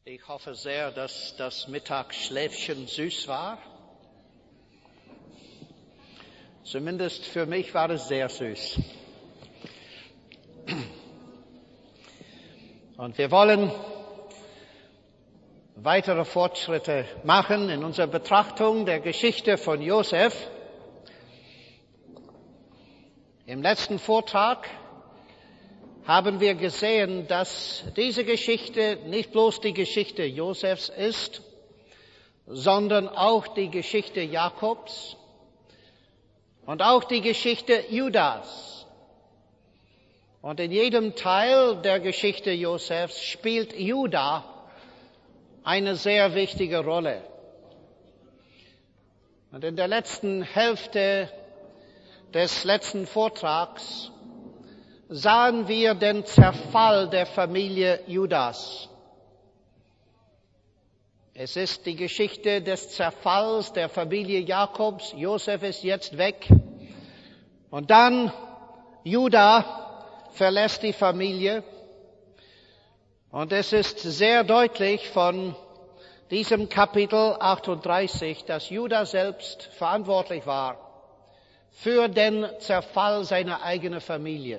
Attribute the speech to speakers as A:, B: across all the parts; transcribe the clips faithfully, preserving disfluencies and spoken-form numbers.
A: Ich hoffe sehr, dass das Mittagsschläfchen süß war. Zumindest für mich war es sehr süß. Und wir wollen weitere Fortschritte machen in unserer Betrachtung der Geschichte von Josef. Im letzten Vortrag haben wir gesehen, dass diese Geschichte nicht bloß die Geschichte Josefs ist, sondern auch die Geschichte Jakobs und auch die Geschichte Judas. Und in jedem Teil der Geschichte Josefs spielt Juda eine sehr wichtige Rolle. Und in der letzten Hälfte des letzten Vortrags sahen wir den Zerfall der Familie Judas. Es ist die Geschichte des Zerfalls der Familie Jakobs. Josef ist jetzt weg. Und dann Juda verlässt die Familie. Und es ist sehr deutlich von diesem Kapitel achtunddreißig, dass Juda selbst verantwortlich war für den Zerfall seiner eigenen Familie.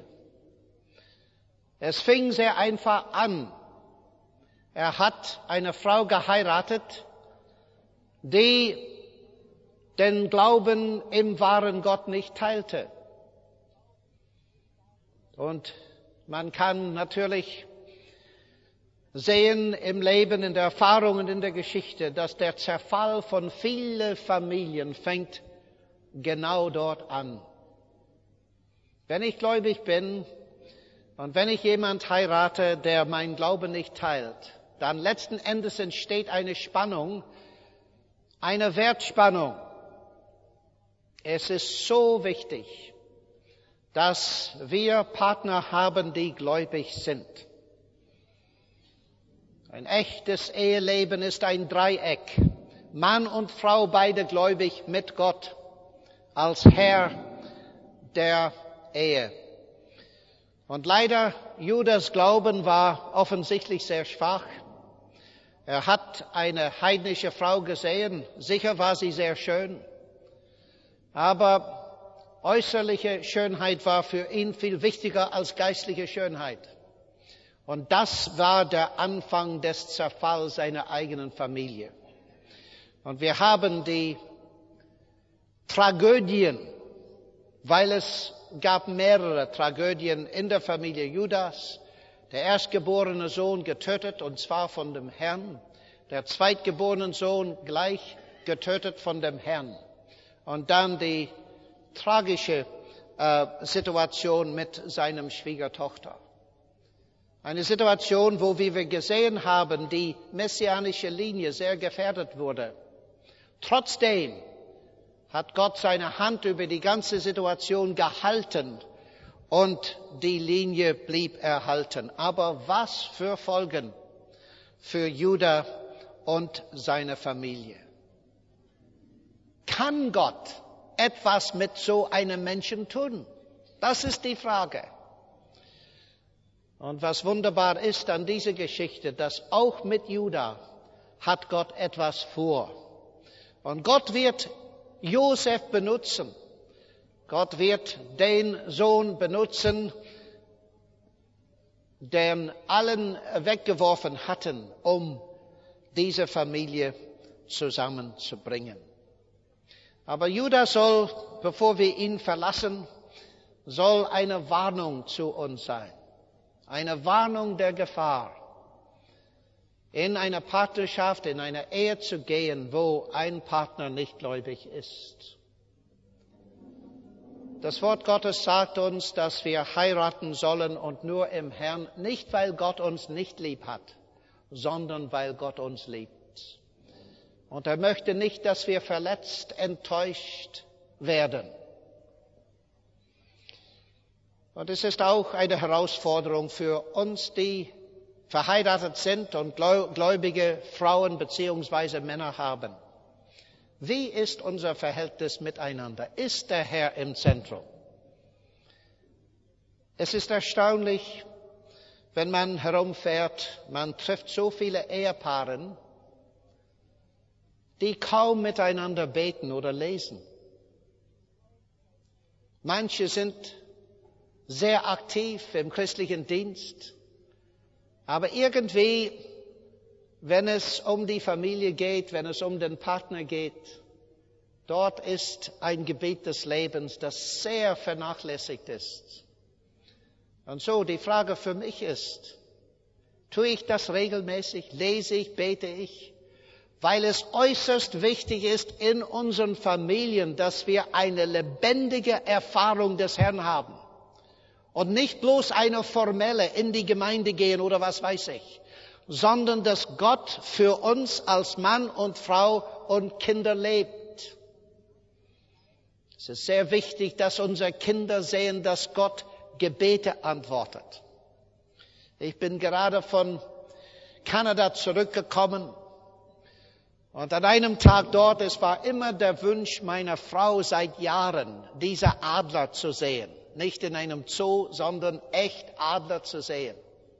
A: Es fing sehr einfach an. Er hat eine Frau geheiratet, die den Glauben im wahren Gott nicht teilte. Und man kann natürlich sehen im Leben, in der Erfahrung und in der Geschichte, dass der Zerfall von vielen Familien fängt genau dort an. Wenn ich gläubig bin, und wenn ich jemand heirate, der meinen Glauben nicht teilt, dann letzten Endes entsteht eine Spannung, eine Wertspannung. Es ist so wichtig, dass wir Partner haben, die gläubig sind. Ein echtes Eheleben ist ein Dreieck. Mann und Frau, beide gläubig mit Gott als Herr der Ehe. Und leider, Judas Glauben war offensichtlich sehr schwach. Er hat eine heidnische Frau gesehen. Sicher war sie sehr schön. Aber äußerliche Schönheit war für ihn viel wichtiger als geistliche Schönheit. Und das war der Anfang des Zerfalls seiner eigenen Familie. Und wir haben die Tragödien, weil es gab mehrere Tragödien in der Familie Judas. Der erstgeborene Sohn getötet, und zwar von dem Herrn. Der zweitgeborene Sohn gleich getötet von dem Herrn. Und dann die tragische äh, Situation mit seinem Schwiegertochter. Eine Situation, wo, wie wir gesehen haben, die messianische Linie sehr gefährdet wurde. Trotzdem hat Gott seine Hand über die ganze Situation gehalten und die Linie blieb erhalten. Aber was für Folgen für Juda und seine Familie? Kann Gott etwas mit so einem Menschen tun? Das ist die Frage. Und was wunderbar ist an dieser Geschichte, dass auch mit Juda hat Gott etwas vor. Und Gott wird Josef benutzen. Gott wird den Sohn benutzen, den allen weggeworfen hatten, um diese Familie zusammenzubringen. Aber Judas soll, bevor wir ihn verlassen, soll eine Warnung zu uns sein. Eine Warnung der Gefahr, in eine Partnerschaft, in eine Ehe zu gehen, wo ein Partner nicht gläubig ist. Das Wort Gottes sagt uns, dass wir heiraten sollen und nur im Herrn, nicht weil Gott uns nicht lieb hat, sondern weil Gott uns liebt. Und er möchte nicht, dass wir verletzt, enttäuscht werden. Und es ist auch eine Herausforderung für uns, die verheiratet sind und gläubige Frauen beziehungsweise Männer haben. Wie ist unser Verhältnis miteinander? Ist der Herr im Zentrum? Es ist erstaunlich, wenn man herumfährt, man trifft so viele Ehepaare, die kaum miteinander beten oder lesen. Manche sind sehr aktiv im christlichen Dienst, aber irgendwie, wenn es um die Familie geht, wenn es um den Partner geht, dort ist ein Gebiet des Lebens, das sehr vernachlässigt ist. Und so, die Frage für mich ist, tue ich das regelmäßig, lese ich, bete ich, weil es äußerst wichtig ist in unseren Familien, dass wir eine lebendige Erfahrung des Herrn haben und nicht bloß eine formelle in die Gemeinde gehen oder was weiß ich, sondern dass Gott für uns als Mann und Frau und Kinder lebt. Es ist sehr wichtig, dass unsere Kinder sehen, dass Gott Gebete antwortet. Ich bin gerade von Kanada zurückgekommen und an einem Tag dort, es war immer der Wunsch meiner Frau seit Jahren, diese Adler zu sehen. Nicht in einem Zoo, sondern echt Adler zu sehen.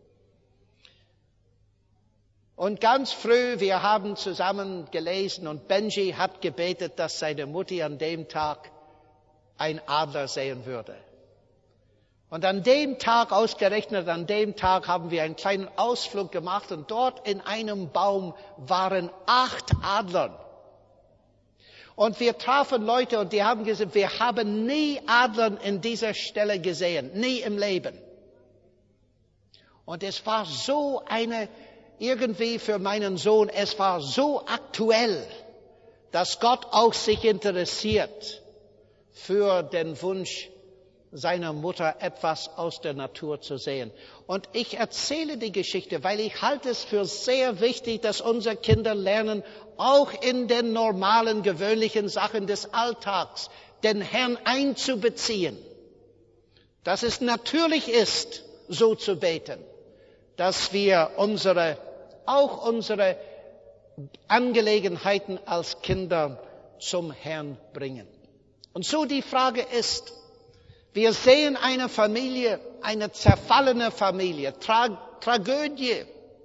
A: Und ganz früh, wir haben zusammen gelesen und Benji hat gebetet, dass seine Mutti an dem Tag ein Adler sehen würde. Und an dem Tag, ausgerechnet an dem Tag, haben wir einen kleinen Ausflug gemacht und dort in einem Baum waren acht Adler. Und wir trafen Leute und die haben gesagt, wir haben nie Adler in dieser Stelle gesehen, nie im Leben. Und es war so eine, irgendwie für meinen Sohn, es war so aktuell, dass Gott auch sich interessiert für den Wunsch seiner Mutter, etwas aus der Natur zu sehen. Und ich erzähle die Geschichte, weil ich halte es für sehr wichtig, dass unsere Kinder lernen, auch in den normalen, gewöhnlichen Sachen des Alltags, den Herrn einzubeziehen. Dass es natürlich ist, so zu beten, dass wir unsere, auch unsere Angelegenheiten als Kinder zum Herrn bringen. Und so die Frage ist, wir sehen eine Familie, eine zerfallene Familie, Tra- Tragödie.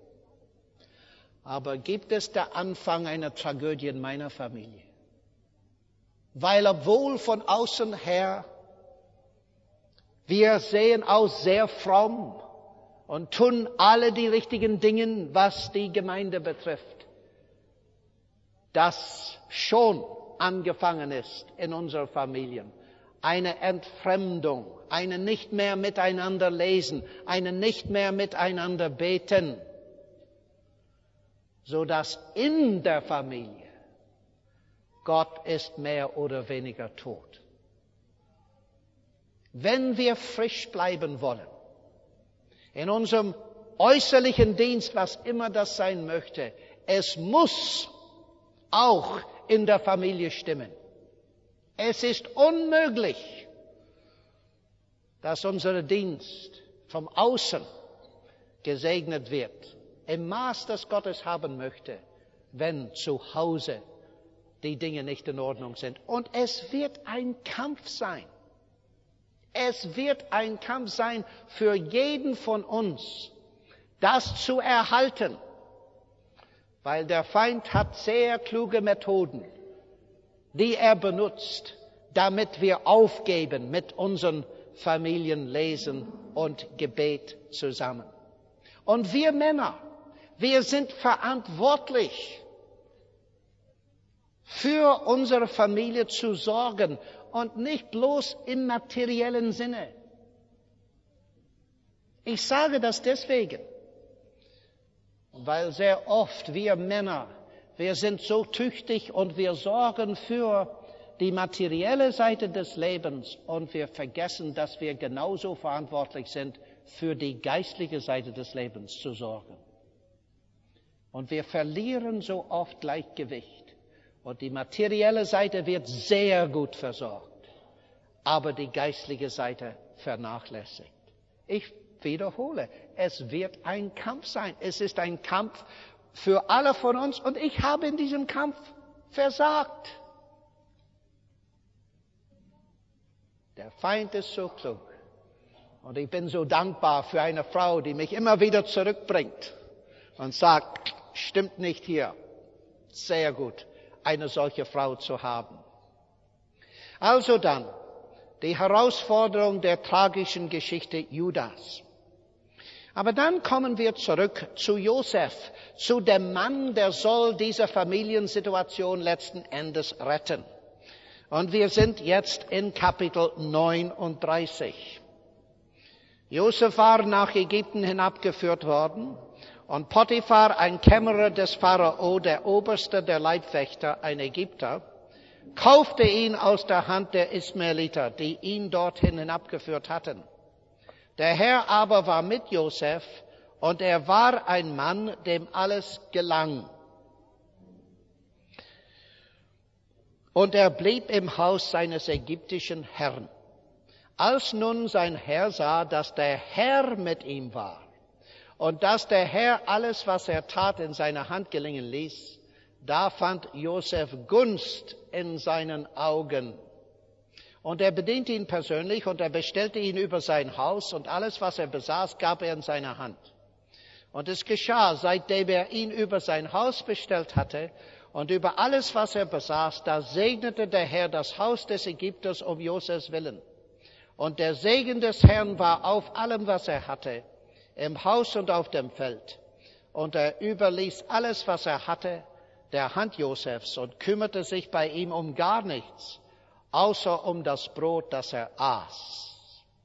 A: Aber gibt es der Anfang einer Tragödie in meiner Familie? Weil obwohl von außen her wir sehen aus sehr fromm und tun alle die richtigen Dinge, was die Gemeinde betrifft, das schon angefangen ist in unseren Familien. Eine Entfremdung, eine nicht mehr miteinander lesen, eine nicht mehr miteinander beten, so dass in der Familie Gott ist mehr oder weniger tot. Wenn wir frisch bleiben wollen, in unserem äußerlichen Dienst, was immer das sein möchte, es muss auch in der Familie stimmen. Es ist unmöglich, dass unser Dienst vom Außen gesegnet wird, im Maß, das Gott es haben möchte, wenn zu Hause die Dinge nicht in Ordnung sind. Und es wird ein Kampf sein. Es wird ein Kampf sein für jeden von uns, das zu erhalten, weil der Feind hat sehr kluge Methoden, die er benutzt, damit wir aufgeben mit unseren Familienlesen und Gebet zusammen. Und wir Männer, wir sind verantwortlich, für unsere Familie zu sorgen und nicht bloß im materiellen Sinne. Ich sage das deswegen, weil sehr oft wir Männer, wir sind so tüchtig und wir sorgen für die materielle Seite des Lebens und wir vergessen, dass wir genauso verantwortlich sind, für die geistliche Seite des Lebens zu sorgen. Und wir verlieren so oft Gleichgewicht. Und die materielle Seite wird sehr gut versorgt, aber die geistliche Seite vernachlässigt. Ich wiederhole, es wird ein Kampf sein. Es ist ein Kampf für alle von uns und ich habe in diesem Kampf versagt. Der Feind ist so klug. Und ich bin so dankbar für eine Frau, die mich immer wieder zurückbringt und sagt, stimmt nicht hier. Sehr gut, eine solche Frau zu haben. Also dann, die Herausforderung der tragischen Geschichte Judas. Aber dann kommen wir zurück zu Josef, zu dem Mann, der soll diese Familiensituation letzten Endes retten. Und wir sind jetzt in Kapitel neununddreißig. Josef war nach Ägypten hinabgeführt worden und Potiphar, ein Kämmerer des Pharao, der Oberste der Leibwächter, ein Ägypter, kaufte ihn aus der Hand der Ismaeliter, die ihn dorthin hinabgeführt hatten. Der Herr aber war mit Josef und er war ein Mann, dem alles gelang. Und er blieb im Haus seines ägyptischen Herrn. Als nun sein Herr sah, dass der Herr mit ihm war und dass der Herr alles, was er tat, in seiner Hand gelingen ließ, da fand Josef Gunst in seinen Augen. Und er bediente ihn persönlich und er bestellte ihn über sein Haus und alles, was er besaß, gab er in seine Hand. Und es geschah, seitdem er ihn über sein Haus bestellt hatte und über alles, was er besaß, da segnete der Herr das Haus des Ägypters um Josefs willen. Und der Segen des Herrn war auf allem, was er hatte, im Haus und auf dem Feld. Und er überließ alles, was er hatte, der Hand Josefs und kümmerte sich bei ihm um gar nichts, außer um das Brot, das er aß.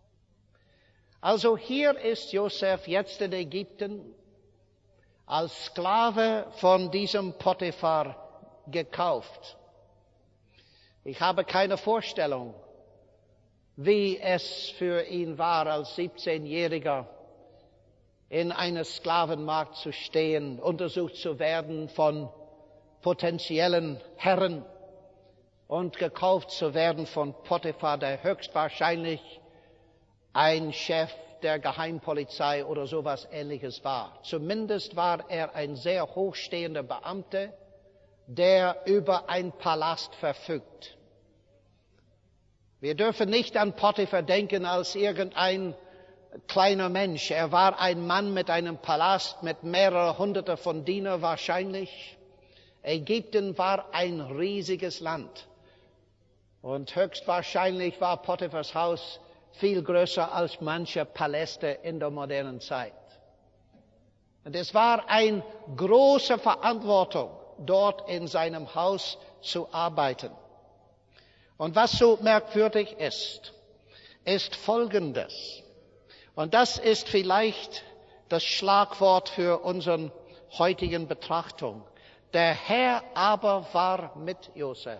A: Also hier ist Josef jetzt in Ägypten als Sklave von diesem Potiphar gekauft. Ich habe keine Vorstellung, wie es für ihn war, als siebzehnjähriger in einem Sklavenmarkt zu stehen, untersucht zu werden von potenziellen Herren und gekauft zu werden von Potiphar, der höchstwahrscheinlich ein Chef der Geheimpolizei oder sowas Ähnliches war. Zumindest war er ein sehr hochstehender Beamter, der über einen Palast verfügt. Wir dürfen nicht an Potiphar denken als irgendein kleiner Mensch. Er war ein Mann mit einem Palast, mit mehreren Hunderte von Dienern wahrscheinlich. Ägypten war ein riesiges Land. Und höchstwahrscheinlich war Potiphars Haus viel größer als manche Paläste in der modernen Zeit. Und es war eine große Verantwortung, dort in seinem Haus zu arbeiten. Und was so merkwürdig ist, ist Folgendes. Und das ist vielleicht das Schlagwort für unsere heutigen Betrachtung. Der Herr aber war mit Josef,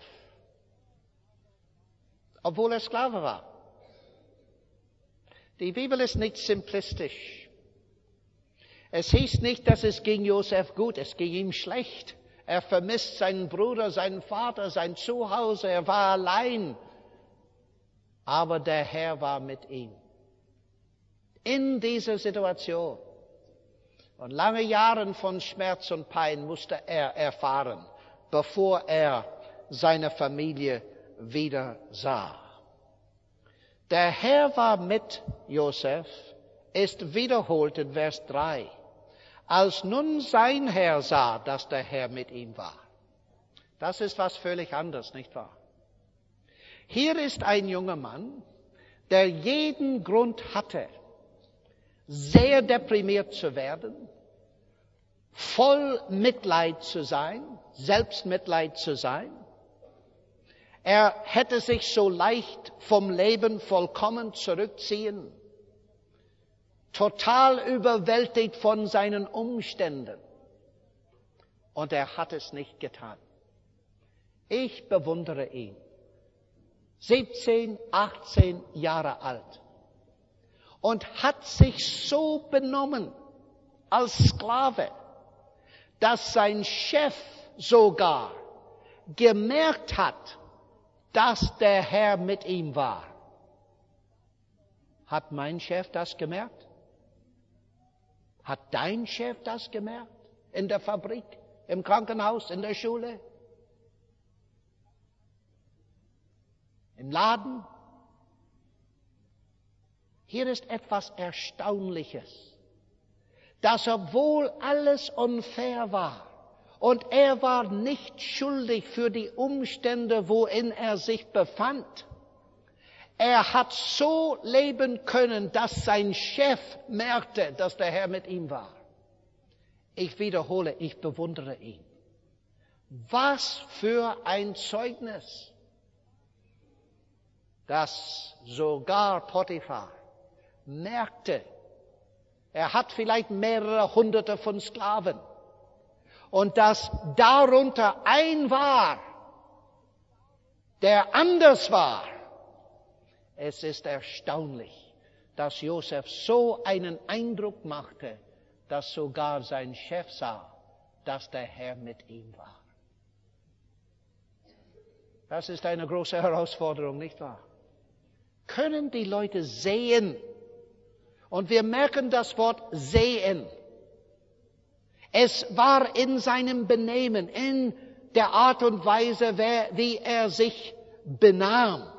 A: obwohl er Sklave war. Die Bibel ist nicht simplistisch. Es hieß nicht, dass es ging Josef gut, es ging ihm schlecht. Er vermisst seinen Bruder, seinen Vater, sein Zuhause, er war allein. Aber der Herr war mit ihm. In dieser Situation. Und lange Jahre von Schmerz und Pein musste er erfahren, bevor er seine Familie wieder sah. Der Herr war mit Josef, ist wiederholt in Vers drei. Als nun sein Herr sah, dass der Herr mit ihm war. Das ist was völlig anderes, nicht wahr? Hier ist ein junger Mann, der jeden Grund hatte, sehr deprimiert zu werden, voll Mitleid zu sein, Selbstmitleid zu sein. Er hätte sich so leicht vom Leben vollkommen zurückziehen, total überwältigt von seinen Umständen. Und er hat es nicht getan. Ich bewundere ihn. siebzehn, achtzehn Jahre alt. Und hat sich so benommen als Sklave, dass sein Chef sogar gemerkt hat, dass der Herr mit ihm war. Hat mein Chef das gemerkt? Hat dein Chef das gemerkt? In der Fabrik, im Krankenhaus, in der Schule? Im Laden? Hier ist etwas Erstaunliches, dass obwohl alles unfair war und er war nicht schuldig für die Umstände, worin er sich befand, er hat so leben können, dass sein Chef merkte, dass der Herr mit ihm war. Ich wiederhole, ich bewundere ihn. Was für ein Zeugnis, dass sogar Potiphar merkte, er hat vielleicht mehrere Hunderte von Sklaven und dass darunter ein war, der anders war. Es ist erstaunlich, dass Josef so einen Eindruck machte, dass sogar sein Chef sah, dass der Herr mit ihm war. Das ist eine große Herausforderung, nicht wahr? Können die Leute sehen? Und wir merken das Wort sehen. Es war in seinem Benehmen, in der Art und Weise, wie er sich benahm,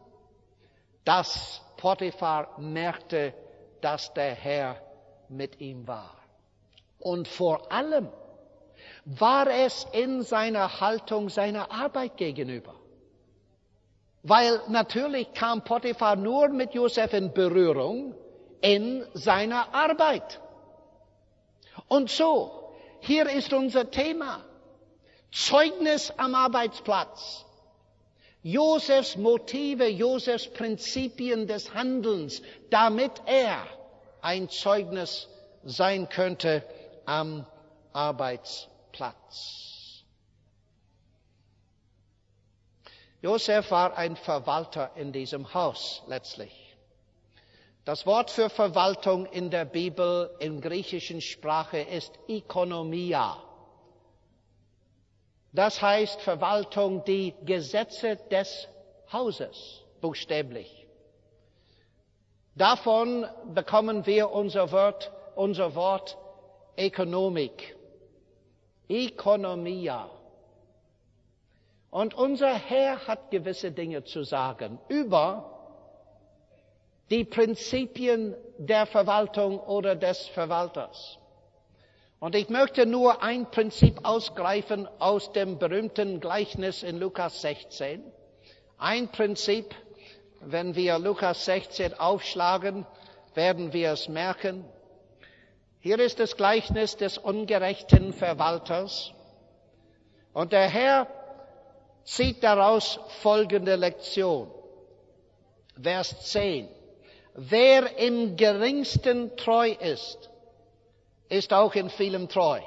A: dass Potiphar merkte, dass der Herr mit ihm war. Und vor allem war es in seiner Haltung seiner Arbeit gegenüber. Weil natürlich kam Potiphar nur mit Josef in Berührung in seiner Arbeit. Und so, hier ist unser Thema. Zeugnis am Arbeitsplatz. Josefs Motive, Josefs Prinzipien des Handelns, damit er ein Zeugnis sein könnte am Arbeitsplatz. Josef war ein Verwalter in diesem Haus letztlich. Das Wort für Verwaltung in der Bibel in griechischen Sprache ist Ökonomia. Das heißt Verwaltung, die Gesetze des Hauses, buchstäblich. Davon bekommen wir unser Wort, unser Wort Ökonomik. Ökonomia. Und unser Herr hat gewisse Dinge zu sagen über die Prinzipien der Verwaltung oder des Verwalters. Und ich möchte nur ein Prinzip ausgreifen aus dem berühmten Gleichnis in Lukas sechzehn. Ein Prinzip, wenn wir Lukas sechzehn aufschlagen, werden wir es merken. Hier ist das Gleichnis des ungerechten Verwalters. Und der Herr zieht daraus folgende Lektion. Vers zehn. Wer im Geringsten treu ist, ist auch in vielem treu.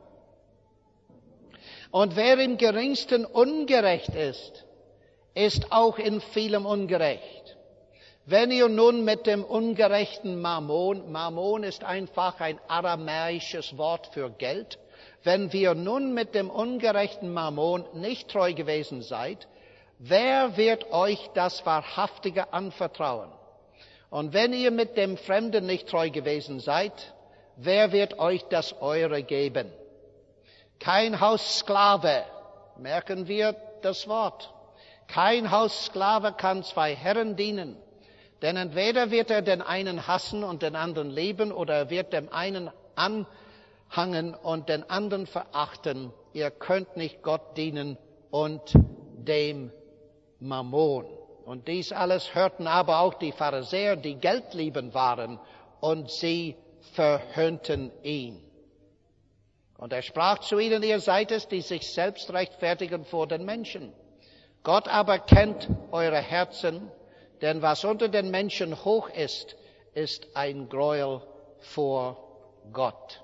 A: Und wer im Geringsten ungerecht ist, ist auch in vielem ungerecht. Wenn ihr nun mit dem ungerechten Mammon, Mammon ist einfach ein aramäisches Wort für Geld, wenn wir nun mit dem ungerechten Mammon nicht treu gewesen seid, wer wird euch das Wahrhaftige anvertrauen? Und wenn ihr mit dem Fremden nicht treu gewesen seid, wer wird euch das Eure geben? Kein Haussklave, merken wir das Wort. Kein Haussklave kann zwei Herren dienen, denn entweder wird er den einen hassen und den anderen lieben, oder er wird dem einen anhangen und den anderen verachten. Ihr könnt nicht Gott dienen und dem Mammon. Und dies alles hörten aber auch die Pharisäer, die geldliebend waren, und sie verhöhnten ihn. Und er sprach zu ihnen, ihr seid es, die sich selbst rechtfertigen vor den Menschen. Gott aber kennt eure Herzen, denn was unter den Menschen hoch ist, ist ein Gräuel vor Gott.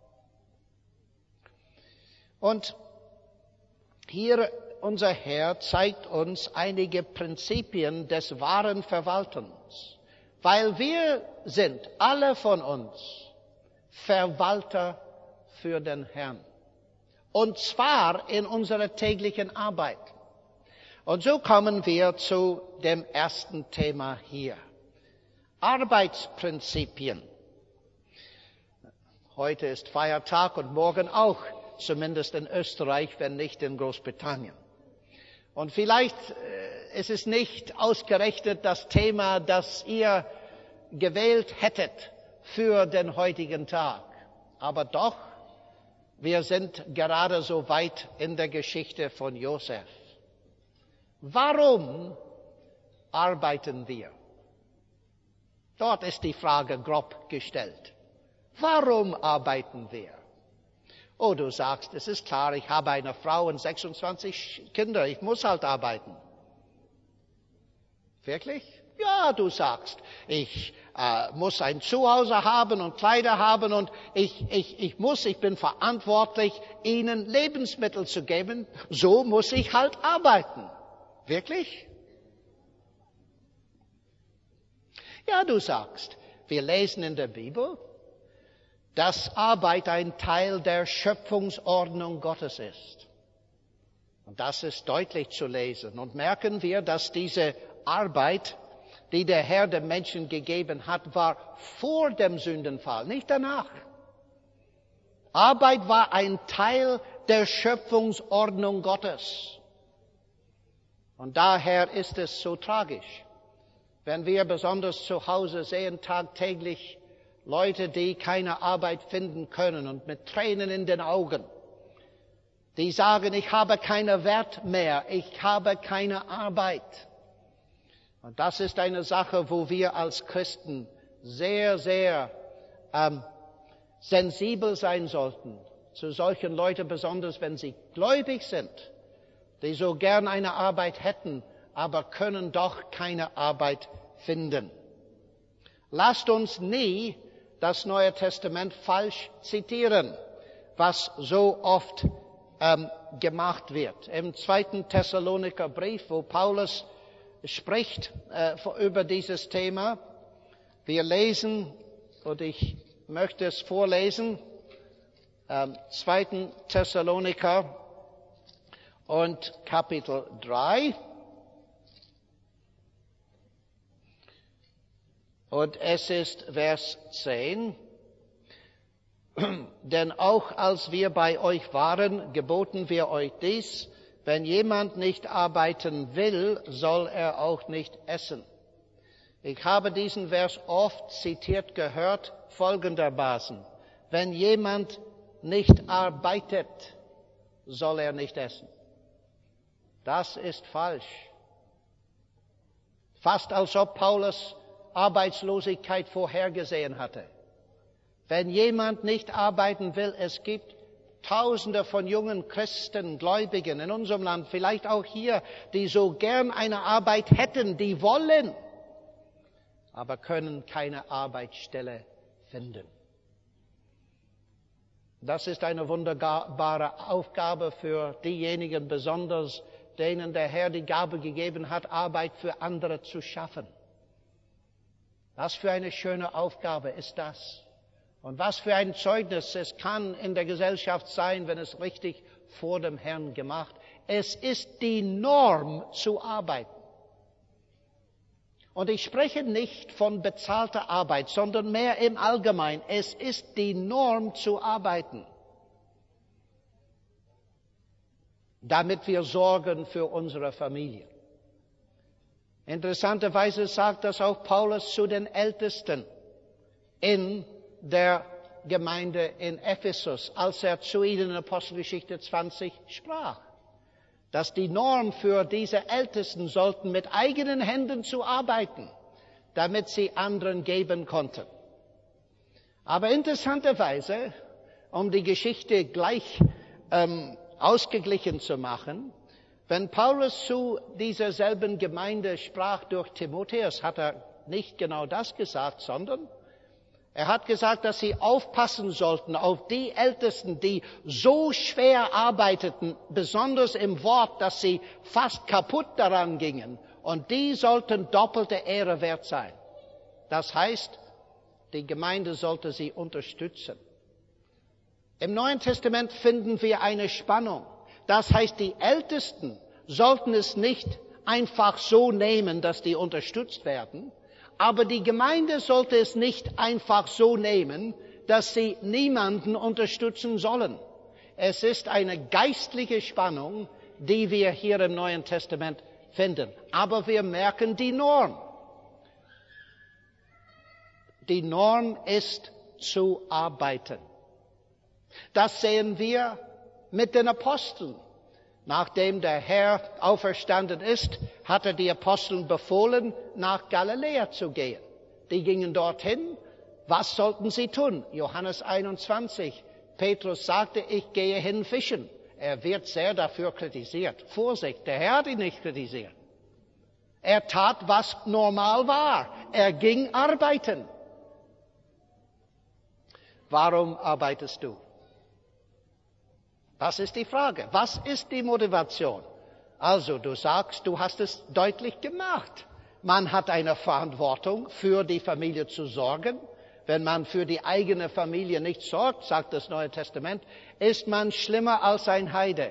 A: Und hier unser Herr zeigt uns einige Prinzipien des wahren Verwaltens, weil wir sind, alle von uns, Verwalter für den Herrn. Und zwar in unserer täglichen Arbeit. Und so kommen wir zu dem ersten Thema hier. Arbeitsprinzipien. Heute ist Feiertag und morgen auch, zumindest in Österreich, wenn nicht in Großbritannien. Und vielleicht äh, ist es nicht ausgerechnet das Thema, das ihr gewählt hättet für den heutigen Tag. Aber doch, wir sind gerade so weit in der Geschichte von Josef. Warum arbeiten wir? Dort ist die Frage grob gestellt. Warum arbeiten wir? Oh, du sagst, es ist klar, ich habe eine Frau und sechsundzwanzig Kinder, ich muss halt arbeiten. Wirklich? Ja, du sagst, ich äh, muss ein Zuhause haben und Kleider haben und ich, ich, ich muss, ich bin verantwortlich, ihnen Lebensmittel zu geben. So muss ich halt arbeiten. Wirklich? Ja, du sagst, wir lesen in der Bibel, dass Arbeit ein Teil der Schöpfungsordnung Gottes ist. Und das ist deutlich zu lesen. Und merken wir, dass diese Arbeit, die der Herr dem Menschen gegeben hat, war vor dem Sündenfall, nicht danach. Arbeit war ein Teil der Schöpfungsordnung Gottes. Und daher ist es so tragisch, wenn wir besonders zu Hause sehen, tagtäglich Leute, die keine Arbeit finden können und mit Tränen in den Augen, die sagen, ich habe keinen Wert mehr, ich habe keine Arbeit. Und das ist eine Sache, wo wir als Christen sehr, sehr ähm, sensibel sein sollten. Zu solchen Leuten, besonders wenn sie gläubig sind, die so gern eine Arbeit hätten, aber können doch keine Arbeit finden. Lasst uns nie das Neue Testament falsch zitieren, was so oft ähm, gemacht wird. Im zweiten Thessaloniker Brief, wo Paulus spricht äh, über dieses Thema, wir lesen, und ich möchte es vorlesen, ähm, zweiten Thessaloniker und Kapitel drei. Und es ist Vers zehn. Denn auch als wir bei euch waren, geboten wir euch dies: Wenn jemand nicht arbeiten will, soll er auch nicht essen. Ich habe diesen Vers oft zitiert gehört, folgendermaßen: Wenn jemand nicht arbeitet, soll er nicht essen. Das ist falsch. Fast als ob Paulus Arbeitslosigkeit vorhergesehen hatte. Wenn jemand nicht arbeiten will, es gibt Tausende von jungen Christen, Gläubigen in unserem Land, vielleicht auch hier, die so gern eine Arbeit hätten, die wollen, aber können keine Arbeitsstelle finden. Das ist eine wunderbare Aufgabe für diejenigen besonders, denen der Herr die Gabe gegeben hat, Arbeit für andere zu schaffen. Was für eine schöne Aufgabe ist das? Und was für ein Zeugnis es kann in der Gesellschaft sein, wenn es richtig vor dem Herrn gemacht. Es ist die Norm zu arbeiten. Und ich spreche nicht von bezahlter Arbeit, sondern mehr im Allgemeinen. Es ist die Norm zu arbeiten, damit wir sorgen für unsere Familie. Interessanterweise sagt das auch Paulus zu den Ältesten in der Gemeinde in Ephesus, als er zu ihnen in Apostelgeschichte zwanzig sprach, dass die Norm für diese Ältesten sollten, mit eigenen Händen zu arbeiten, damit sie anderen geben konnten. Aber interessanterweise, um die Geschichte gleich ähm, ausgeglichen zu machen, wenn Paulus zu dieser selben Gemeinde sprach durch Timotheus, hat er nicht genau das gesagt, sondern er hat gesagt, dass sie aufpassen sollten auf die Ältesten, die so schwer arbeiteten, besonders im Wort, dass sie fast kaputt daran gingen. Und die sollten doppelte Ehre wert sein. Das heißt, die Gemeinde sollte sie unterstützen. Im Neuen Testament finden wir eine Spannung. Das heißt, die Ältesten sollten es nicht einfach so nehmen, dass die unterstützt werden, aber die Gemeinde sollte es nicht einfach so nehmen, dass sie niemanden unterstützen sollen. Es ist eine geistliche Spannung, die wir hier im Neuen Testament finden. Aber wir merken die Norm. Die Norm ist zu arbeiten. Das sehen wir mit den Aposteln. Nachdem der Herr auferstanden ist, hat er die Aposteln befohlen, nach Galiläa zu gehen. Die gingen dorthin. Was sollten sie tun? Johannes einundzwanzig. Petrus sagte, ich gehe hin fischen. Er wird sehr dafür kritisiert. Vorsicht, der Herr hat ihn nicht kritisiert. Er tat, was normal war. Er ging arbeiten. Warum arbeitest du? Das ist die Frage. Was ist die Motivation? Also, du sagst, du hast es deutlich gemacht. Man hat eine Verantwortung, für die Familie zu sorgen. Wenn man für die eigene Familie nicht sorgt, sagt das Neue Testament, ist man schlimmer als ein Heide.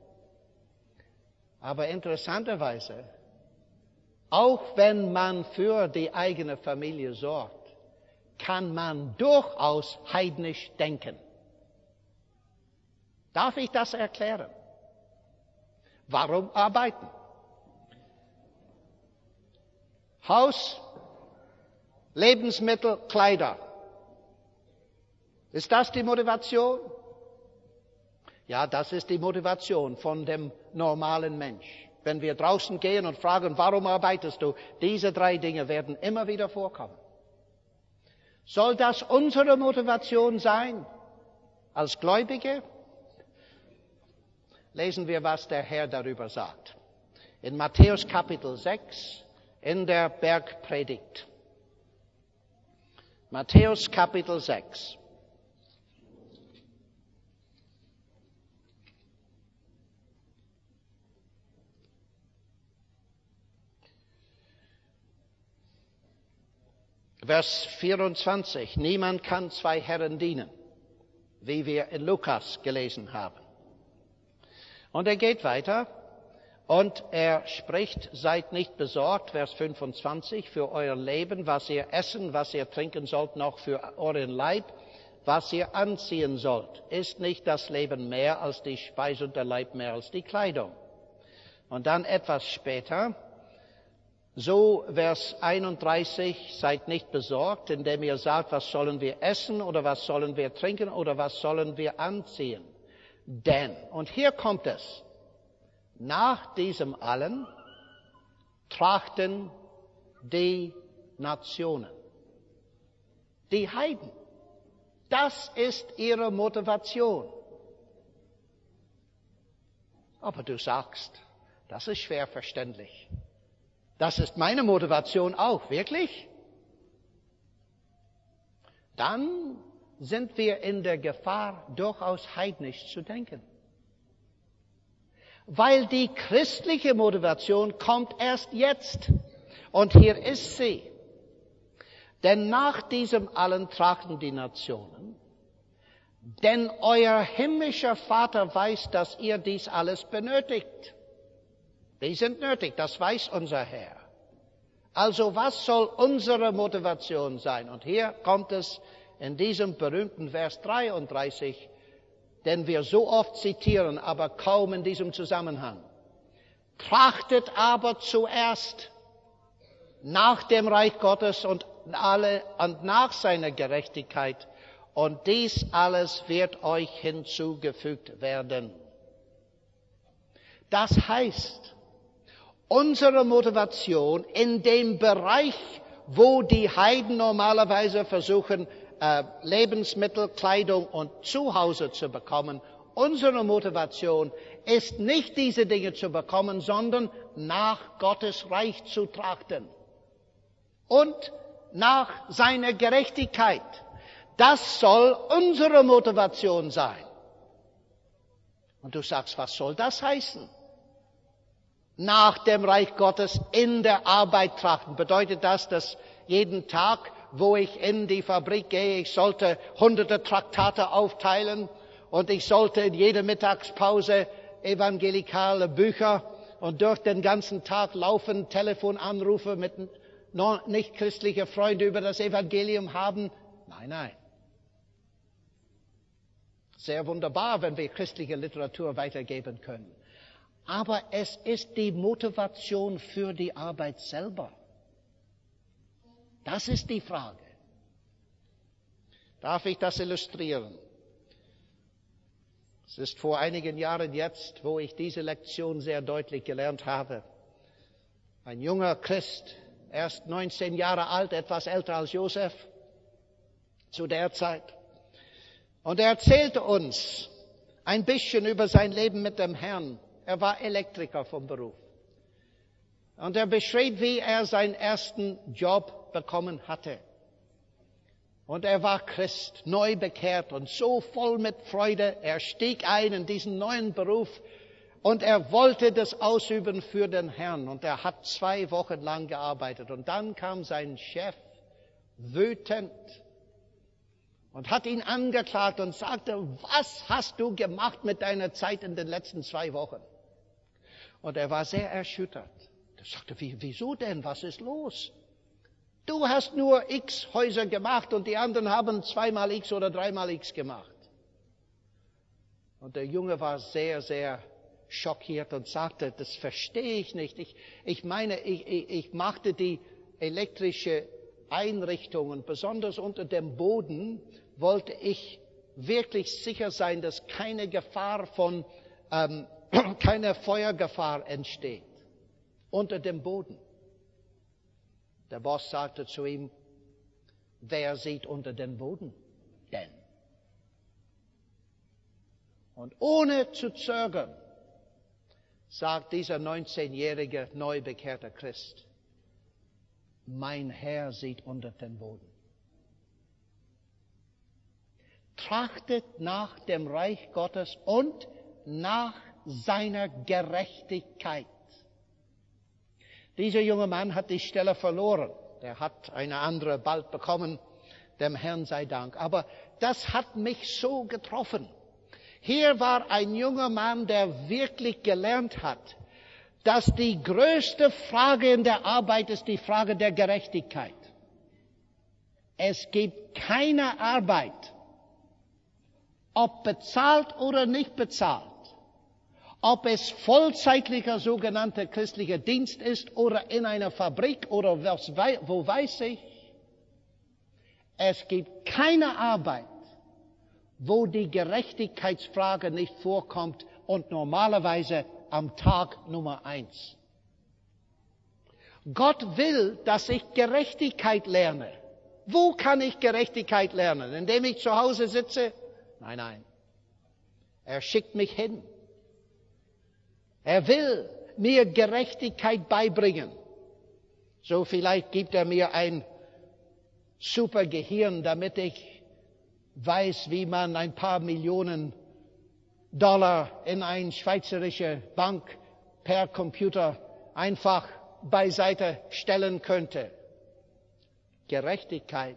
A: Aber interessanterweise, auch wenn man für die eigene Familie sorgt, kann man durchaus heidnisch denken. Darf ich das erklären? Warum arbeiten? Haus, Lebensmittel, Kleider. Ist das die Motivation? Ja, das ist die Motivation von dem normalen Mensch. Wenn wir draußen gehen und fragen, warum arbeitest du? Diese drei Dinge werden immer wieder vorkommen. Soll das unsere Motivation sein? Als Gläubige? Lesen wir, was der Herr darüber sagt. In Matthäus Kapitel sechs, in der Bergpredigt. Matthäus Kapitel sechs. Vers vierundzwanzig. Niemand kann zwei Herren dienen, wie wir in Lukas gelesen haben. Und er geht weiter und er spricht, seid nicht besorgt, Vers fünfundzwanzig, für euer Leben, was ihr essen, was ihr trinken sollt, noch für euren Leib, was ihr anziehen sollt. Ist nicht das Leben mehr als die Speise und der Leib mehr als die Kleidung? Und dann etwas später, so Vers einunddreißig, seid nicht besorgt, indem ihr sagt, was sollen wir essen oder was sollen wir trinken oder was sollen wir anziehen? Denn, und hier kommt es, nach diesem allen trachten die Nationen, die Heiden. Das ist ihre Motivation. Aber du sagst, das ist schwer verständlich. Das ist meine Motivation auch, wirklich? Dann sind wir in der Gefahr, durchaus heidnisch zu denken. Weil die christliche Motivation kommt erst jetzt. Und hier ist sie. Denn nach diesem allen trachten die Nationen. Denn euer himmlischer Vater weiß, dass ihr dies alles benötigt. Die sind nötig, das weiß unser Herr. Also was soll unsere Motivation sein? Und hier kommt es in diesem berühmten Vers dreiunddreißig, den wir so oft zitieren, aber kaum in diesem Zusammenhang. Trachtet aber zuerst nach dem Reich Gottes und, alle, und nach seiner Gerechtigkeit, und dies alles wird euch hinzugefügt werden. Das heißt, unsere Motivation in dem Bereich, wo die Heiden normalerweise versuchen, äh, Lebensmittel, Kleidung und Zuhause zu bekommen, unsere Motivation ist nicht diese Dinge zu bekommen, sondern nach Gottes Reich zu trachten und nach seiner Gerechtigkeit. Das soll unsere Motivation sein. Und du sagst, was soll das heißen? Nach dem Reich Gottes in der Arbeit trachten. Bedeutet das, dass jeden Tag, wo ich in die Fabrik gehe, ich sollte hunderte Traktate aufteilen und ich sollte in jeder Mittagspause evangelikale Bücher und durch den ganzen Tag laufen, Telefonanrufe mit nicht christlichen Freunden über das Evangelium haben? Nein, nein. Sehr wunderbar, wenn wir christliche Literatur weitergeben können. Aber es ist die Motivation für die Arbeit selber. Das ist die Frage. Darf ich das illustrieren? Es ist vor einigen Jahren jetzt, wo ich diese Lektion sehr deutlich gelernt habe. Ein junger Christ, erst neunzehn Jahre alt, etwas älter als Josef zu der Zeit. Und er erzählte uns ein bisschen über sein Leben mit dem Herrn. Er war Elektriker vom Beruf. Und er beschrieb, wie er seinen ersten Job bekommen hatte. Und er war Christ, neu bekehrt und so voll mit Freude. Er stieg ein in diesen neuen Beruf und er wollte das ausüben für den Herrn. Und er hat zwei Wochen lang gearbeitet. Und dann kam sein Chef wütend und hat ihn angeklagt und sagte, was hast du gemacht mit deiner Zeit in den letzten zwei Wochen? Und er war sehr erschüttert. Er sagte, wieso denn? Was ist los? Du hast nur x Häuser gemacht und die anderen haben zweimal x oder dreimal x gemacht. Und der Junge war sehr, sehr schockiert und sagte, das verstehe ich nicht. Ich, ich meine, ich, ich, ich machte die elektrische Einrichtungen, besonders unter dem Boden, wollte ich wirklich sicher sein, dass keine Gefahr von, ähm, keine Feuergefahr entsteht. Unter dem Boden. Der Boss sagte zu ihm, wer sieht unter dem Boden denn? Und ohne zu zögern, sagt dieser neunzehnjährige, neu bekehrte Christ, mein Herr sieht unter dem Boden. Trachtet nach dem Reich Gottes und nach seiner Gerechtigkeit. Dieser junge Mann hat die Stelle verloren. Er hat eine andere bald bekommen, dem Herrn sei Dank. Aber das hat mich so getroffen. Hier war ein junger Mann, der wirklich gelernt hat, dass die größte Frage in der Arbeit ist die Frage der Gerechtigkeit. Es gibt keine Arbeit, ob bezahlt oder nicht bezahlt, ob es vollzeitlicher sogenannter christlicher Dienst ist oder in einer Fabrik oder was, wo weiß ich. Es gibt keine Arbeit, wo die Gerechtigkeitsfrage nicht vorkommt und normalerweise am Tag Nummer eins. Gott will, dass ich Gerechtigkeit lerne. Wo kann ich Gerechtigkeit lernen? Indem ich zu Hause sitze? Nein, nein. Er schickt mich hin. Er will mir Gerechtigkeit beibringen. So vielleicht gibt er mir ein super Gehirn, damit ich weiß, wie man ein paar Millionen Dollar in eine schweizerische Bank per Computer einfach beiseite stellen könnte. Gerechtigkeit.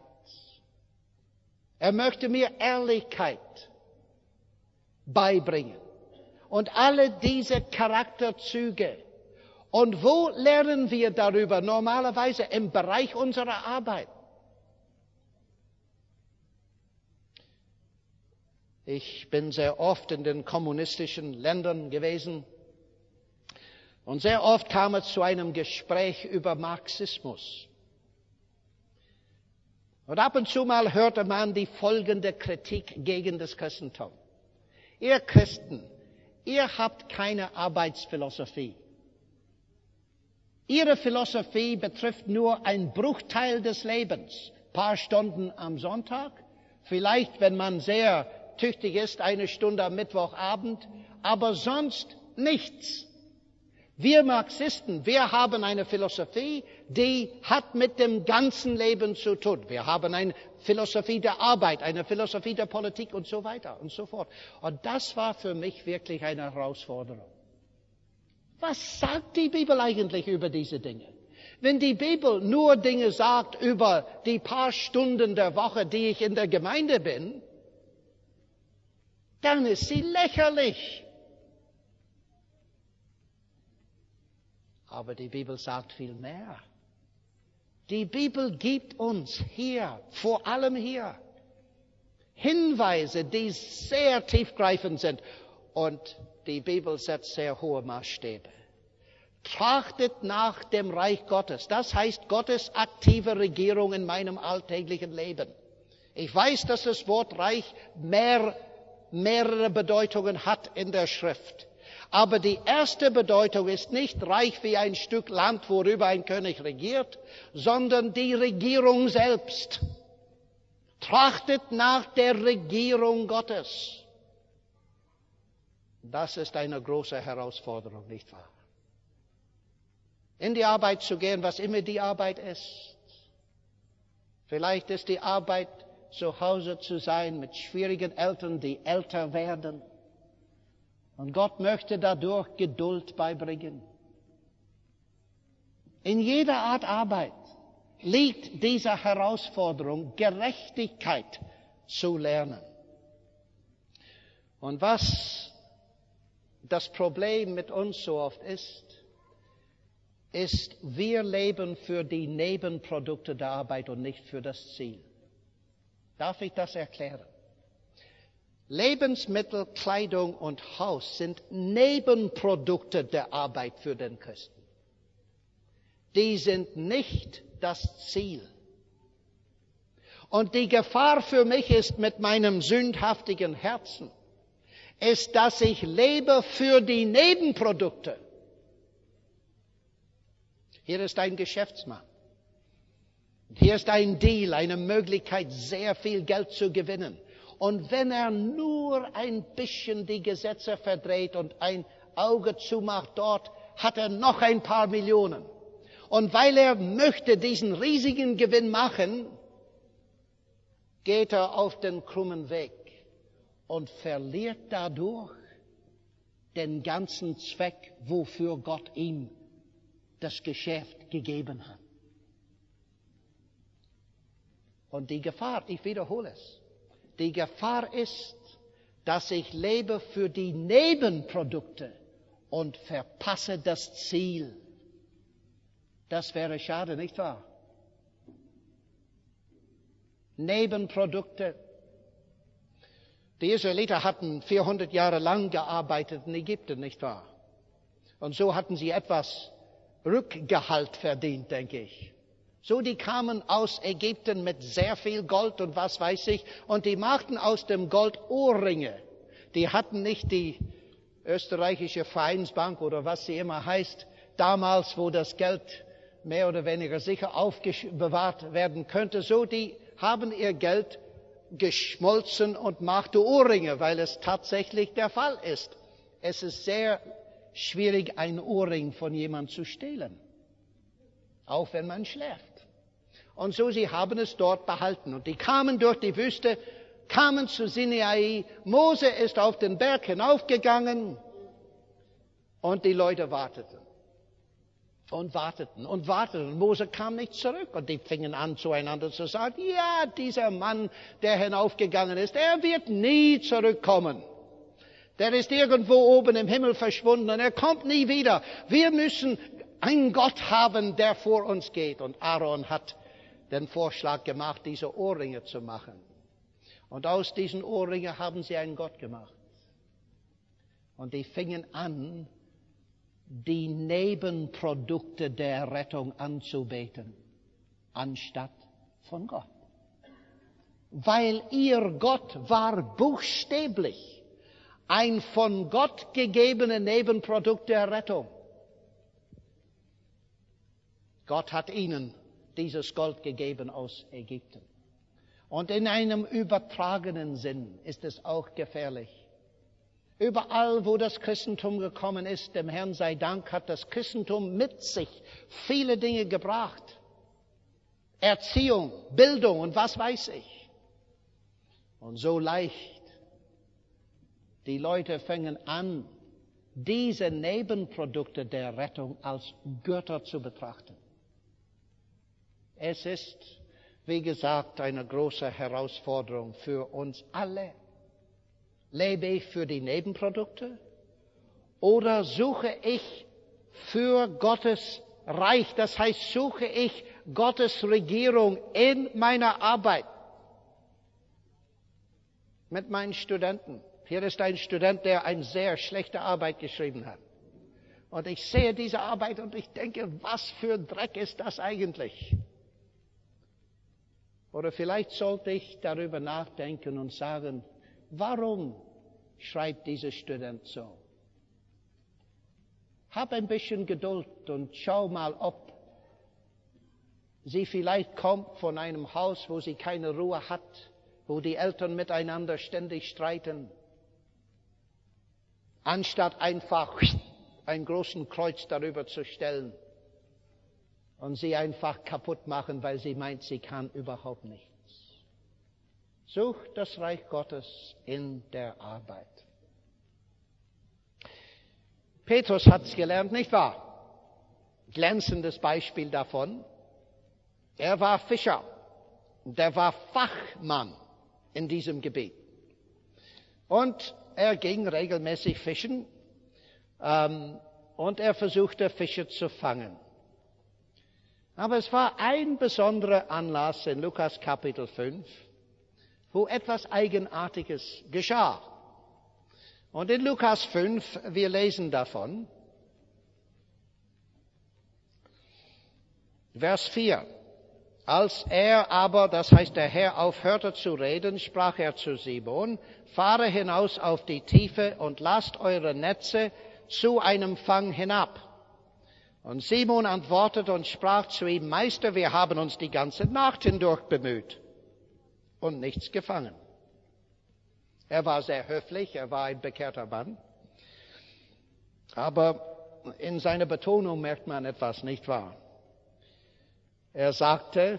A: Er möchte mir Ehrlichkeit beibringen. Und alle diese Charakterzüge. Und wo lernen wir darüber? Normalerweise im Bereich unserer Arbeit. Ich bin sehr oft in den kommunistischen Ländern gewesen. Und sehr oft kam es zu einem Gespräch über Marxismus. Und ab und zu mal hörte man die folgende Kritik gegen das Christentum. Ihr Christen, ihr habt keine Arbeitsphilosophie. Ihre Philosophie betrifft nur einen Bruchteil des Lebens. Ein paar Stunden am Sonntag, vielleicht, wenn man sehr tüchtig ist, eine Stunde am Mittwochabend, aber sonst nichts. Wir Marxisten, wir haben eine Philosophie, die hat mit dem ganzen Leben zu tun. Wir haben eine Philosophie der Arbeit, eine Philosophie der Politik und so weiter und so fort. Und das war für mich wirklich eine Herausforderung. Was sagt die Bibel eigentlich über diese Dinge? Wenn die Bibel nur Dinge sagt über die paar Stunden der Woche, die ich in der Gemeinde bin, dann ist sie lächerlich. Aber die Bibel sagt viel mehr. Die Bibel gibt uns hier, vor allem hier, Hinweise, die sehr tiefgreifend sind. Und die Bibel setzt sehr hohe Maßstäbe. Trachtet nach dem Reich Gottes. Das heißt Gottes aktive Regierung in meinem alltäglichen Leben. Ich weiß, dass das Wort reich mehr, mehrere Bedeutungen hat in der Schrift. Aber die erste Bedeutung ist nicht reich wie ein Stück Land, worüber ein König regiert, sondern die Regierung selbst. Trachtet nach der Regierung Gottes. Das ist eine große Herausforderung, nicht wahr? In die Arbeit zu gehen, was immer die Arbeit ist. Vielleicht ist die Arbeit, zu Hause zu sein mit schwierigen Eltern, die älter werden. Und Gott möchte dadurch Geduld beibringen. In jeder Art Arbeit liegt diese Herausforderung, Gerechtigkeit zu lernen. Und was das Problem mit uns so oft ist, ist, wir leben für die Nebenprodukte der Arbeit und nicht für das Ziel. Darf ich das erklären? Lebensmittel, Kleidung und Haus sind Nebenprodukte der Arbeit für den Christen. Die sind nicht das Ziel. Und die Gefahr für mich ist mit meinem sündhaftigen Herzen, ist, dass ich lebe für die Nebenprodukte. Hier ist ein Geschäftsmann. Hier ist ein Deal, eine Möglichkeit, sehr viel Geld zu gewinnen. Und wenn er nur ein bisschen die Gesetze verdreht und ein Auge zumacht dort, hat er noch ein paar Millionen. Und weil er möchte diesen riesigen Gewinn machen, geht er auf den krummen Weg und verliert dadurch den ganzen Zweck, wofür Gott ihm das Geschäft gegeben hat. Und die Gefahr, ich wiederhole es, die Gefahr ist, dass ich lebe für die Nebenprodukte und verpasse das Ziel. Das wäre schade, nicht wahr? Nebenprodukte. Die Israeliter hatten vierhundert Jahre lang gearbeitet in Ägypten, nicht wahr? Und so hatten sie etwas Rückgehalt verdient, denke ich. So, die kamen aus Ägypten mit sehr viel Gold und was weiß ich, und die machten aus dem Gold Ohrringe. Die hatten nicht die österreichische Vereinsbank oder was sie immer heißt, damals, wo das Geld mehr oder weniger sicher aufbewahrt werden könnte. So, die haben ihr Geld geschmolzen und machte Ohrringe, weil es tatsächlich der Fall ist. Es ist sehr schwierig, ein Ohrring von jemandem zu stehlen, auch wenn man schläft. Und so, sie haben es dort behalten. Und die kamen durch die Wüste, kamen zu Sinai. Mose ist auf den Berg hinaufgegangen und die Leute warteten. Und warteten und warteten. Und Mose kam nicht zurück. Und die fingen an, zueinander zu sagen, ja, dieser Mann, der hinaufgegangen ist, er wird nie zurückkommen. Der ist irgendwo oben im Himmel verschwunden und er kommt nie wieder. Wir müssen einen Gott haben, der vor uns geht. Und Aaron hat den Vorschlag gemacht, diese Ohrringe zu machen. Und aus diesen Ohrringen haben sie einen Gott gemacht. Und die fingen an, die Nebenprodukte der Rettung anzubeten, anstatt von Gott. Weil ihr Gott war buchstäblich ein von Gott gegebenes Nebenprodukt der Rettung. Gott hat ihnen dieses Gold gegeben aus Ägypten. Und in einem übertragenen Sinn ist es auch gefährlich. Überall, wo das Christentum gekommen ist, dem Herrn sei Dank, hat das Christentum mit sich viele Dinge gebracht. Erziehung, Bildung und was weiß ich. Und so leicht. Die Leute fängen an, diese Nebenprodukte der Rettung als Götter zu betrachten. Es ist, wie gesagt, eine große Herausforderung für uns alle. Lebe ich für die Nebenprodukte oder suche ich für Gottes Reich? Das heißt, suche ich Gottes Regierung in meiner Arbeit mit meinen Studenten. Hier ist ein Student, der eine sehr schlechte Arbeit geschrieben hat. Und ich sehe diese Arbeit und ich denke, was für Dreck ist das eigentlich? Oder vielleicht sollte ich darüber nachdenken und sagen, warum schreibt dieser Student so? Hab ein bisschen Geduld und schau mal, ob sie vielleicht kommt von einem Haus, wo sie keine Ruhe hat, wo die Eltern miteinander ständig streiten, anstatt einfach einen großen Kreuz darüber zu stellen und sie einfach kaputt machen, weil sie meint, sie kann überhaupt nichts. Such das Reich Gottes in der Arbeit. Petrus hat es gelernt, nicht wahr? Glänzendes Beispiel davon. Er war Fischer. Der war Fachmann in diesem Gebiet. Und er ging regelmäßig fischen. Ähm, und er versuchte, Fische zu fangen. Aber es war ein besonderer Anlass in Lukas Kapitel fünf, wo etwas Eigenartiges geschah. Und in Lukas fünf, wir lesen davon, Vers vier. Als er aber, das heißt der Herr, aufhörte zu reden, sprach er zu Simon, fahre hinaus auf die Tiefe und lasst eure Netze zu einem Fang hinab. Und Simon antwortete und sprach zu ihm, Meister, wir haben uns die ganze Nacht hindurch bemüht und nichts gefangen. Er war sehr höflich, er war ein bekehrter Mann. Aber in seiner Betonung merkt man etwas, nicht wahr? Er sagte,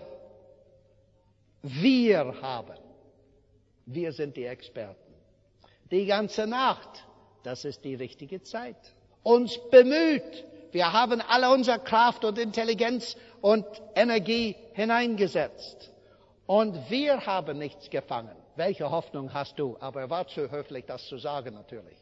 A: wir haben, wir sind die Experten, die ganze Nacht, das ist die richtige Zeit, uns bemüht. Wir haben alle unsere Kraft und Intelligenz und Energie hineingesetzt. Und wir haben nichts gefangen. Welche Hoffnung hast du? Aber er war zu höflich, das zu sagen, natürlich.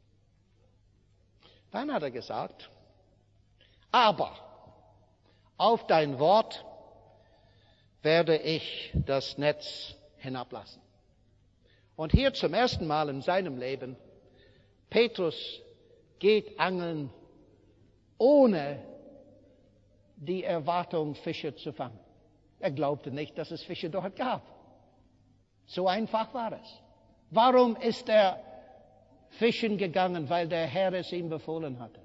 A: Dann hat er gesagt, aber auf dein Wort werde ich das Netz hinablassen. Und hier zum ersten Mal in seinem Leben, Petrus geht angeln, ohne die Erwartung, Fische zu fangen. Er glaubte nicht, dass es Fische dort gab. So einfach war es. Warum ist er fischen gegangen? Weil der Herr es ihm befohlen hatte.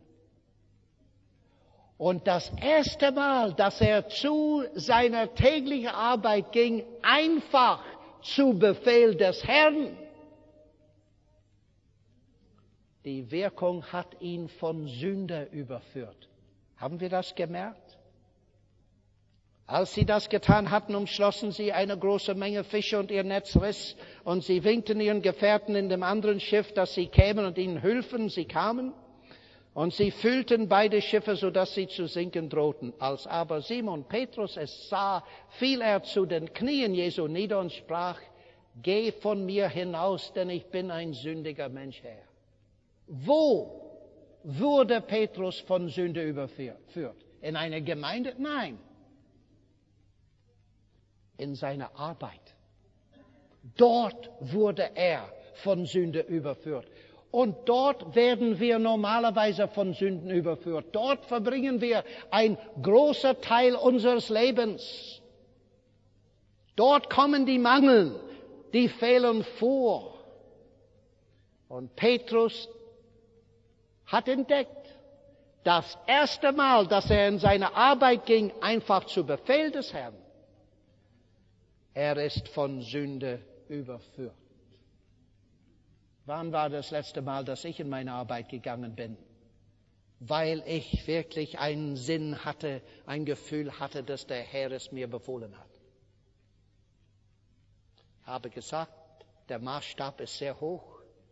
A: Und das erste Mal, dass er zu seiner täglichen Arbeit ging, einfach zu Befehl des Herrn. Die Wirkung hat ihn von Sünde überführt. Haben wir das gemerkt? Als sie das getan hatten, umschlossen sie eine große Menge Fische und ihr Netz riss. Und sie winkten ihren Gefährten in dem anderen Schiff, dass sie kämen und ihnen hülfen. Sie kamen. Und sie füllten beide Schiffe, sodass sie zu sinken drohten. Als aber Simon Petrus es sah, fiel er zu den Knien Jesu nieder und sprach, geh von mir hinaus, denn ich bin ein sündiger Mensch, Herr. Wo wurde Petrus von Sünde überführt? In einer Gemeinde? Nein. In seiner Arbeit. Dort wurde er von Sünde überführt. Und dort werden wir normalerweise von Sünden überführt. Dort verbringen wir ein großer Teil unseres Lebens. Dort kommen die Mangel, die Fehler vor. Und Petrus hat entdeckt, das erste Mal, dass er in seine Arbeit ging, einfach zu Befehl des Herrn. Er ist von Sünde überführt. Wann war das letzte Mal, dass ich in meine Arbeit gegangen bin? Weil ich wirklich einen Sinn hatte, ein Gefühl hatte, dass der Herr es mir befohlen hat. Ich habe gesagt, der Maßstab ist sehr hoch.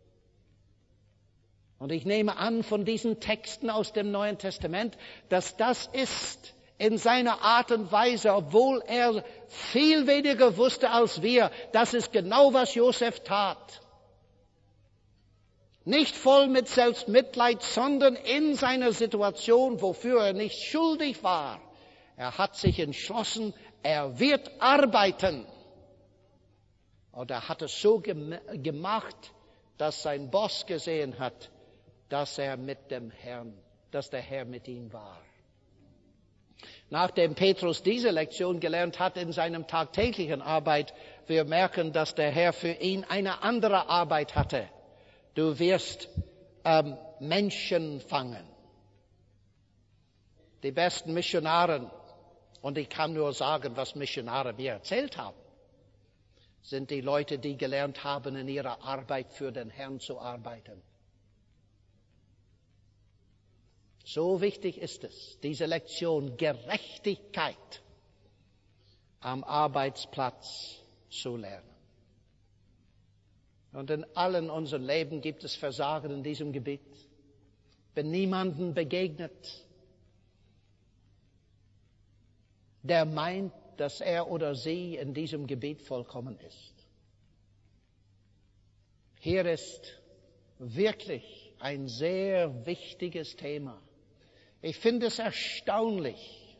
A: Und ich nehme an von diesen Texten aus dem Neuen Testament, dass das ist in seiner Art und Weise, obwohl er viel weniger wusste als wir, das ist genau, was Josef tat. Nicht voll mit Selbstmitleid, sondern in seiner Situation, wofür er nicht schuldig war. Er hat sich entschlossen, er wird arbeiten. Und er hat es so gemacht, dass sein Boss gesehen hat, dass er mit dem Herrn, dass der Herr mit ihm war. Nachdem Petrus diese Lektion gelernt hat in seinem tagtäglichen Arbeit, wir merken, dass der Herr für ihn eine andere Arbeit hatte. Du wirst ähm, Menschen fangen. Die besten Missionare, und ich kann nur sagen, was Missionare mir erzählt haben, sind die Leute, die gelernt haben, in ihrer Arbeit für den Herrn zu arbeiten. So wichtig ist es, diese Lektion Gerechtigkeit am Arbeitsplatz zu lernen. Und in allen unseren Leben gibt es Versagen in diesem Gebiet. Wenn niemanden begegnet, der meint, dass er oder sie in diesem Gebiet vollkommen ist. Hier ist wirklich ein sehr wichtiges Thema. Ich finde es erstaunlich,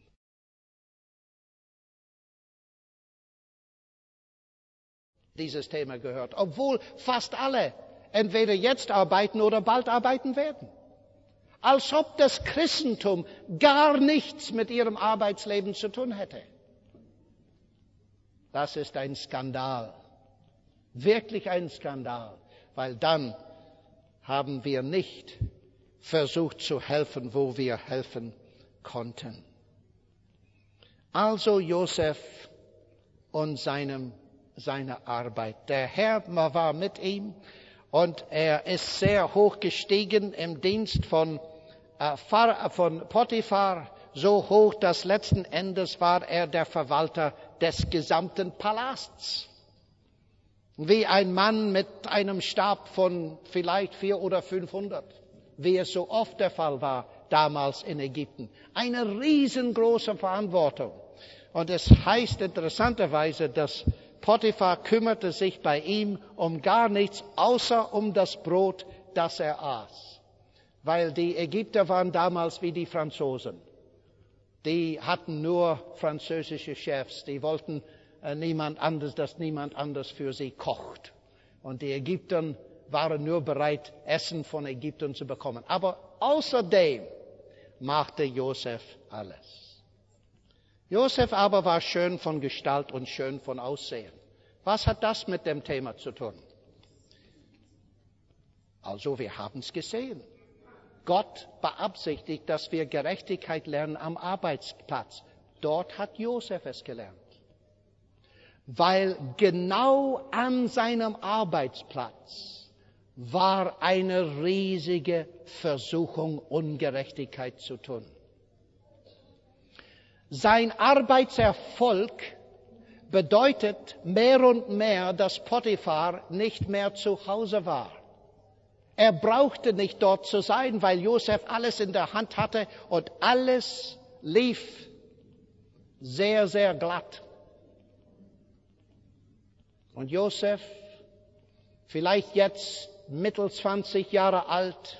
A: dieses Thema gehört, obwohl fast alle entweder jetzt arbeiten oder bald arbeiten werden. Als ob das Christentum gar nichts mit ihrem Arbeitsleben zu tun hätte. Das ist ein Skandal, wirklich ein Skandal, weil dann haben wir nicht versucht zu helfen, wo wir helfen konnten. Also Josef und seinem, seine Arbeit. Der Herr war mit ihm und er ist sehr hoch gestiegen im Dienst von, äh, von Potiphar, so hoch, dass letzten Endes war er der Verwalter des gesamten Palasts. Wie ein Mann mit einem Stab von vielleicht vier oder fünfhundert, wie es so oft der Fall war damals in Ägypten. Eine riesengroße Verantwortung. Und es heißt interessanterweise, dass Potiphar kümmerte sich bei ihm um gar nichts, außer um das Brot, das er aß. Weil die Ägypter waren damals wie die Franzosen. Die hatten nur französische Chefs. Die wollten äh, niemand anders, dass niemand anders für sie kocht. Und die Ägypter waren nur bereit, Essen von Ägyptern zu bekommen. Aber außerdem machte Josef alles. Josef aber war schön von Gestalt und schön von Aussehen. Was hat das mit dem Thema zu tun? Also wir haben es gesehen. Gott beabsichtigt, dass wir Gerechtigkeit lernen am Arbeitsplatz. Dort hat Josef es gelernt. Weil genau an seinem Arbeitsplatz war eine riesige Versuchung, Ungerechtigkeit zu tun. Sein Arbeitserfolg bedeutet mehr und mehr, dass Potiphar nicht mehr zu Hause war. Er brauchte nicht dort zu sein, weil Josef alles in der Hand hatte und alles lief sehr, sehr glatt. Und Josef, vielleicht jetzt Mittel zwanzig Jahre alt,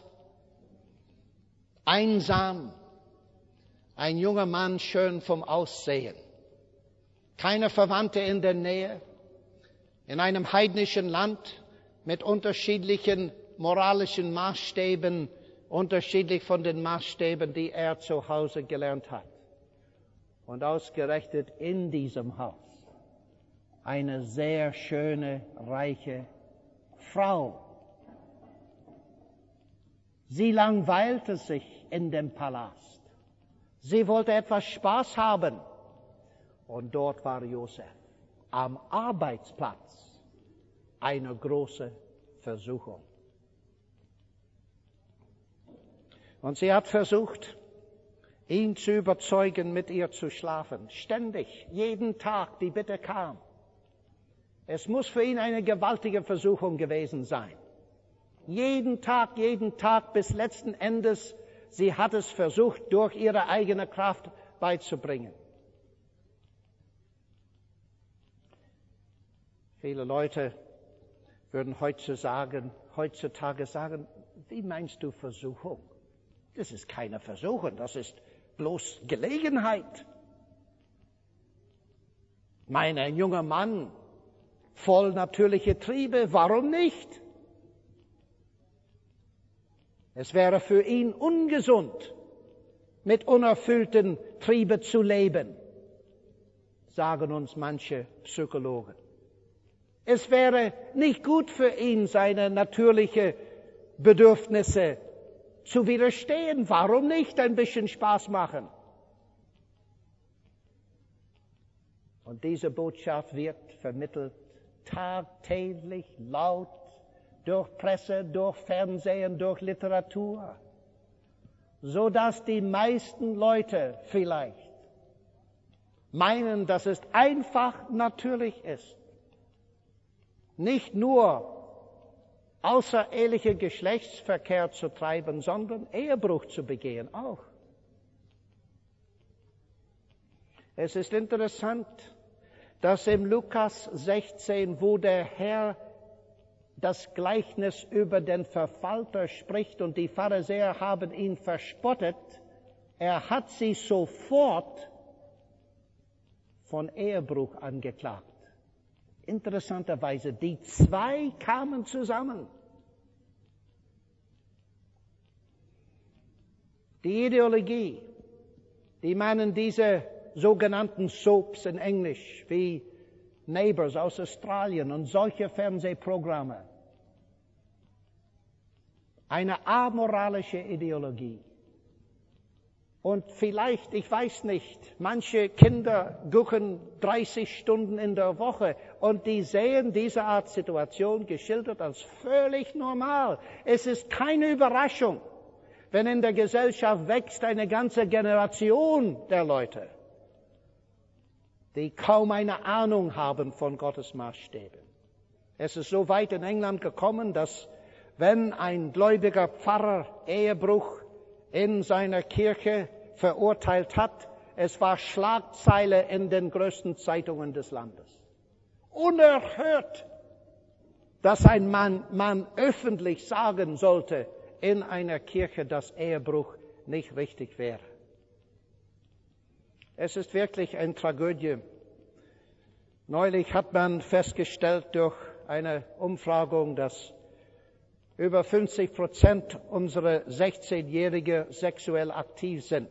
A: einsam, ein junger Mann, schön vom Aussehen, keine Verwandte in der Nähe, in einem heidnischen Land mit unterschiedlichen moralischen Maßstäben, unterschiedlich von den Maßstäben, die er zu Hause gelernt hat. Und ausgerechnet in diesem Haus eine sehr schöne, reiche Frau. Sie langweilte sich in dem Palast. Sie wollte etwas Spaß haben. Und dort war Josef am Arbeitsplatz eine große Versuchung. Und sie hat versucht, ihn zu überzeugen, mit ihr zu schlafen. Ständig, jeden Tag, die Bitte kam. Es muss für ihn eine gewaltige Versuchung gewesen sein. Jeden Tag, jeden Tag, bis letzten Endes, sie hat es versucht, durch ihre eigene Kraft beizubringen. Viele Leute würden heutzutage sagen, heutzutage sagen, wie meinst du Versuchung? Das ist keine Versuchung, das ist bloß Gelegenheit. Mein, ein junger Mann, voll natürliche Triebe, warum nicht? Es wäre für ihn ungesund, mit unerfüllten Trieben zu leben, sagen uns manche Psychologen. Es wäre nicht gut für ihn, seine natürlichen Bedürfnisse zu widerstehen. Warum nicht ein bisschen Spaß machen? Und diese Botschaft wird vermittelt tagtäglich, laut, durch Presse, durch Fernsehen, durch Literatur, so dass die meisten Leute vielleicht meinen, dass es einfach natürlich ist, nicht nur außerehelichen Geschlechtsverkehr zu treiben, sondern Ehebruch zu begehen auch. Es ist interessant, dass im Lukas sechzehn, wo der Herr das Gleichnis über den Verwalter spricht und die Pharisäer haben ihn verspottet, er hat sie sofort von Ehebruch angeklagt. Interessanterweise, die zwei kamen zusammen. Die Ideologie, die meinen diese sogenannten Soaps in Englisch, wie Neighbours aus Australien und solche Fernsehprogramme. Eine amoralische Ideologie. Und vielleicht, ich weiß nicht, manche Kinder gucken dreißig Stunden in der Woche und die sehen diese Art Situation geschildert als völlig normal. Es ist keine Überraschung, wenn in der Gesellschaft wächst eine ganze Generation der Leute, die kaum eine Ahnung haben von Gottes Maßstäben. Es ist so weit in England gekommen, dass wenn ein gläubiger Pfarrer Ehebruch in seiner Kirche verurteilt hat, es war Schlagzeile in den größten Zeitungen des Landes. Unerhört, dass ein Mann, Mann öffentlich sagen sollte in einer Kirche, dass Ehebruch nicht richtig wäre. Es ist wirklich eine Tragödie. Neulich hat man festgestellt durch eine Umfragung, dass über fünfzig Prozent unserer sechzehnjährigen sexuell aktiv sind.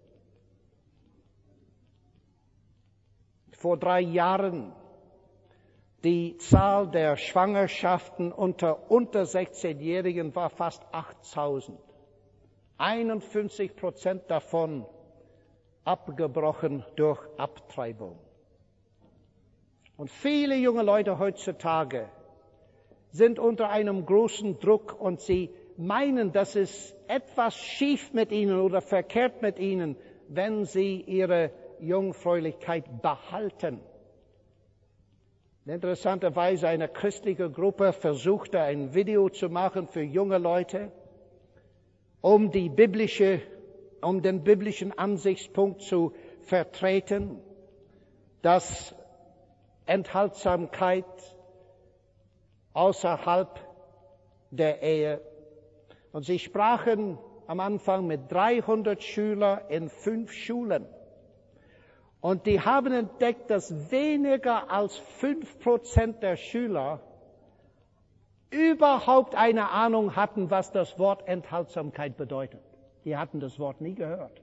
A: Vor drei Jahren die Zahl der Schwangerschaften unter unter sechzehnjährigen war fast achttausend. einundfünfzig Prozent davon abgebrochen durch Abtreibung. Und viele junge Leute heutzutage sind unter einem großen Druck und sie meinen, dass es etwas schief mit ihnen oder verkehrt mit ihnen, wenn sie ihre Jungfräulichkeit behalten. Interessanterweise eine christliche Gruppe versuchte ein Video zu machen für junge Leute, um die biblische, um den biblischen Ansichtspunkt zu vertreten, dass Enthaltsamkeit außerhalb der Ehe. Und sie sprachen am Anfang mit dreihundert Schülern in fünf Schulen. Und die haben entdeckt, dass weniger als fünf Prozent der Schüler überhaupt eine Ahnung hatten, was das Wort Enthaltsamkeit bedeutet. Die hatten das Wort nie gehört.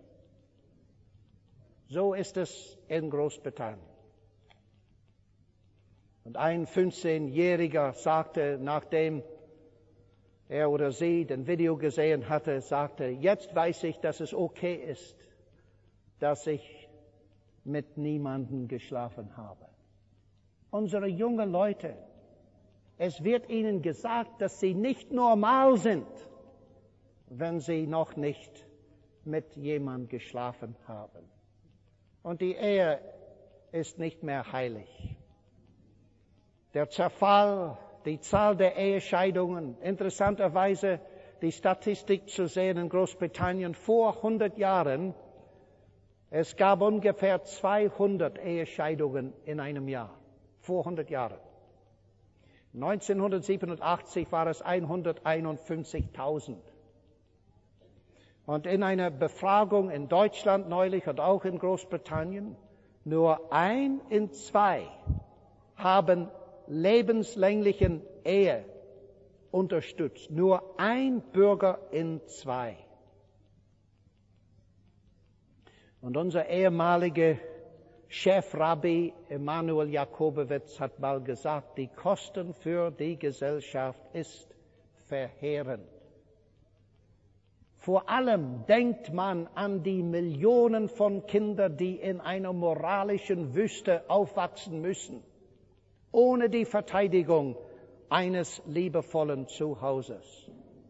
A: So ist es in Großbritannien. Und ein fünfzehnjähriger sagte, nachdem er oder sie den Video gesehen hatte, sagte, jetzt weiß ich, dass es okay ist, dass ich mit niemandem geschlafen habe. Unsere jungen Leute, es wird ihnen gesagt, dass sie nicht normal sind, wenn sie noch nicht mit jemandem geschlafen haben. Und die Ehe ist nicht mehr heilig. Der Zerfall, die Zahl der Ehescheidungen, interessanterweise die Statistik zu sehen in Großbritannien vor hundert Jahren, es gab ungefähr zweihundert Ehescheidungen in einem Jahr, vor hundert Jahren. neunzehnhundertsiebenundachtzig war es hunderteinundfünfzigtausend. Und in einer Befragung in Deutschland neulich und auch in Großbritannien, nur ein in zwei haben lebenslänglichen Ehe unterstützt. Nur ein Bürger in zwei. Und unser ehemaliger Chefrabbi Emanuel Jakobowitz hat mal gesagt, die Kosten für die Gesellschaft ist verheerend. Vor allem denkt man an die Millionen von Kindern, die in einer moralischen Wüste aufwachsen müssen, ohne die Verteidigung eines liebevollen Zuhauses.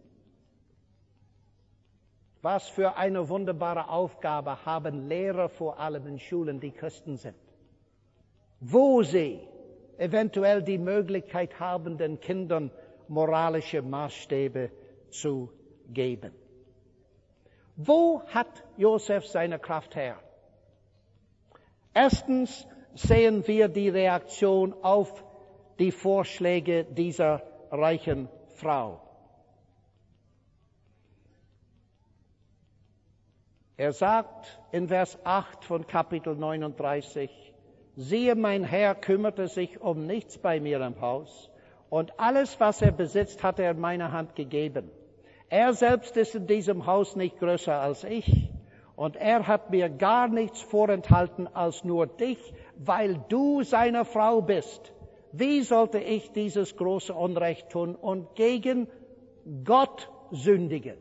A: Was für eine wunderbare Aufgabe haben Lehrer vor allem in Schulen, die Christen sind, wo sie eventuell die Möglichkeit haben, den Kindern moralische Maßstäbe zu geben. Wo hat Josef seine Kraft her? Erstens sehen wir die Reaktion auf die Vorschläge dieser reichen Frau. Er sagt in Vers acht von Kapitel neununddreißig, siehe, mein Herr kümmerte sich um nichts bei mir im Haus, und alles, was er besitzt, hat er in meine Hand gegeben. Er selbst ist in diesem Haus nicht größer als ich, und er hat mir gar nichts vorenthalten als nur dich, weil du seine Frau bist. Wie sollte ich dieses große Unrecht tun und gegen Gott sündigen?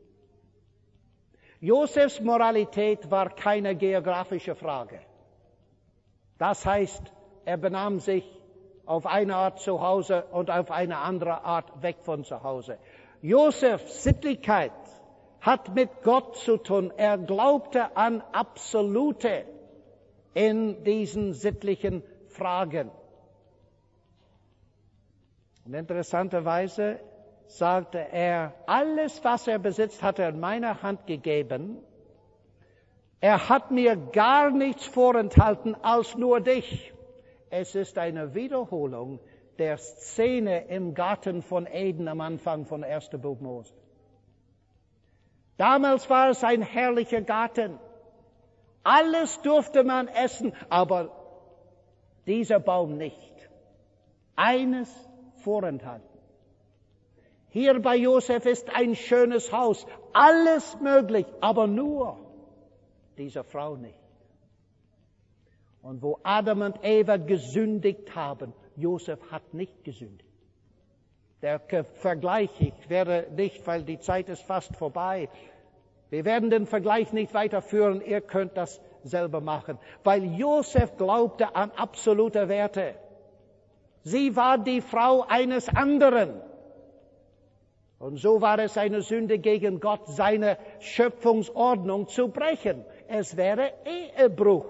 A: Josefs Moralität war keine geografische Frage. Das heißt, er benahm sich auf eine Art zu Hause und auf eine andere Art weg von zu Hause. Josefs Sittlichkeit hat mit Gott zu tun. Er glaubte an Absolute in diesen sittlichen Fragen. Und interessanterweise sagte er, alles, was er besitzt, hat er in meine Hand gegeben. Er hat mir gar nichts vorenthalten als nur dich. Es ist eine Wiederholung der Szene im Garten von Eden am Anfang von ersten Buch Mose. Damals war es ein herrlicher Garten. Alles durfte man essen, aber dieser Baum nicht. Eines vorenthalten. Hier bei Josef ist ein schönes Haus, alles möglich, aber nur dieser Frau nicht. Und wo Adam und Eva gesündigt haben, Josef hat nicht gesündigt. Der Vergleich, ich werde nicht, weil die Zeit ist fast vorbei, wir werden den Vergleich nicht weiterführen, ihr könnt das selber machen, weil Josef glaubte an absolute Werte. Sie war die Frau eines anderen. Und so war es eine Sünde gegen Gott, seine Schöpfungsordnung zu brechen. Es wäre Ehebruch.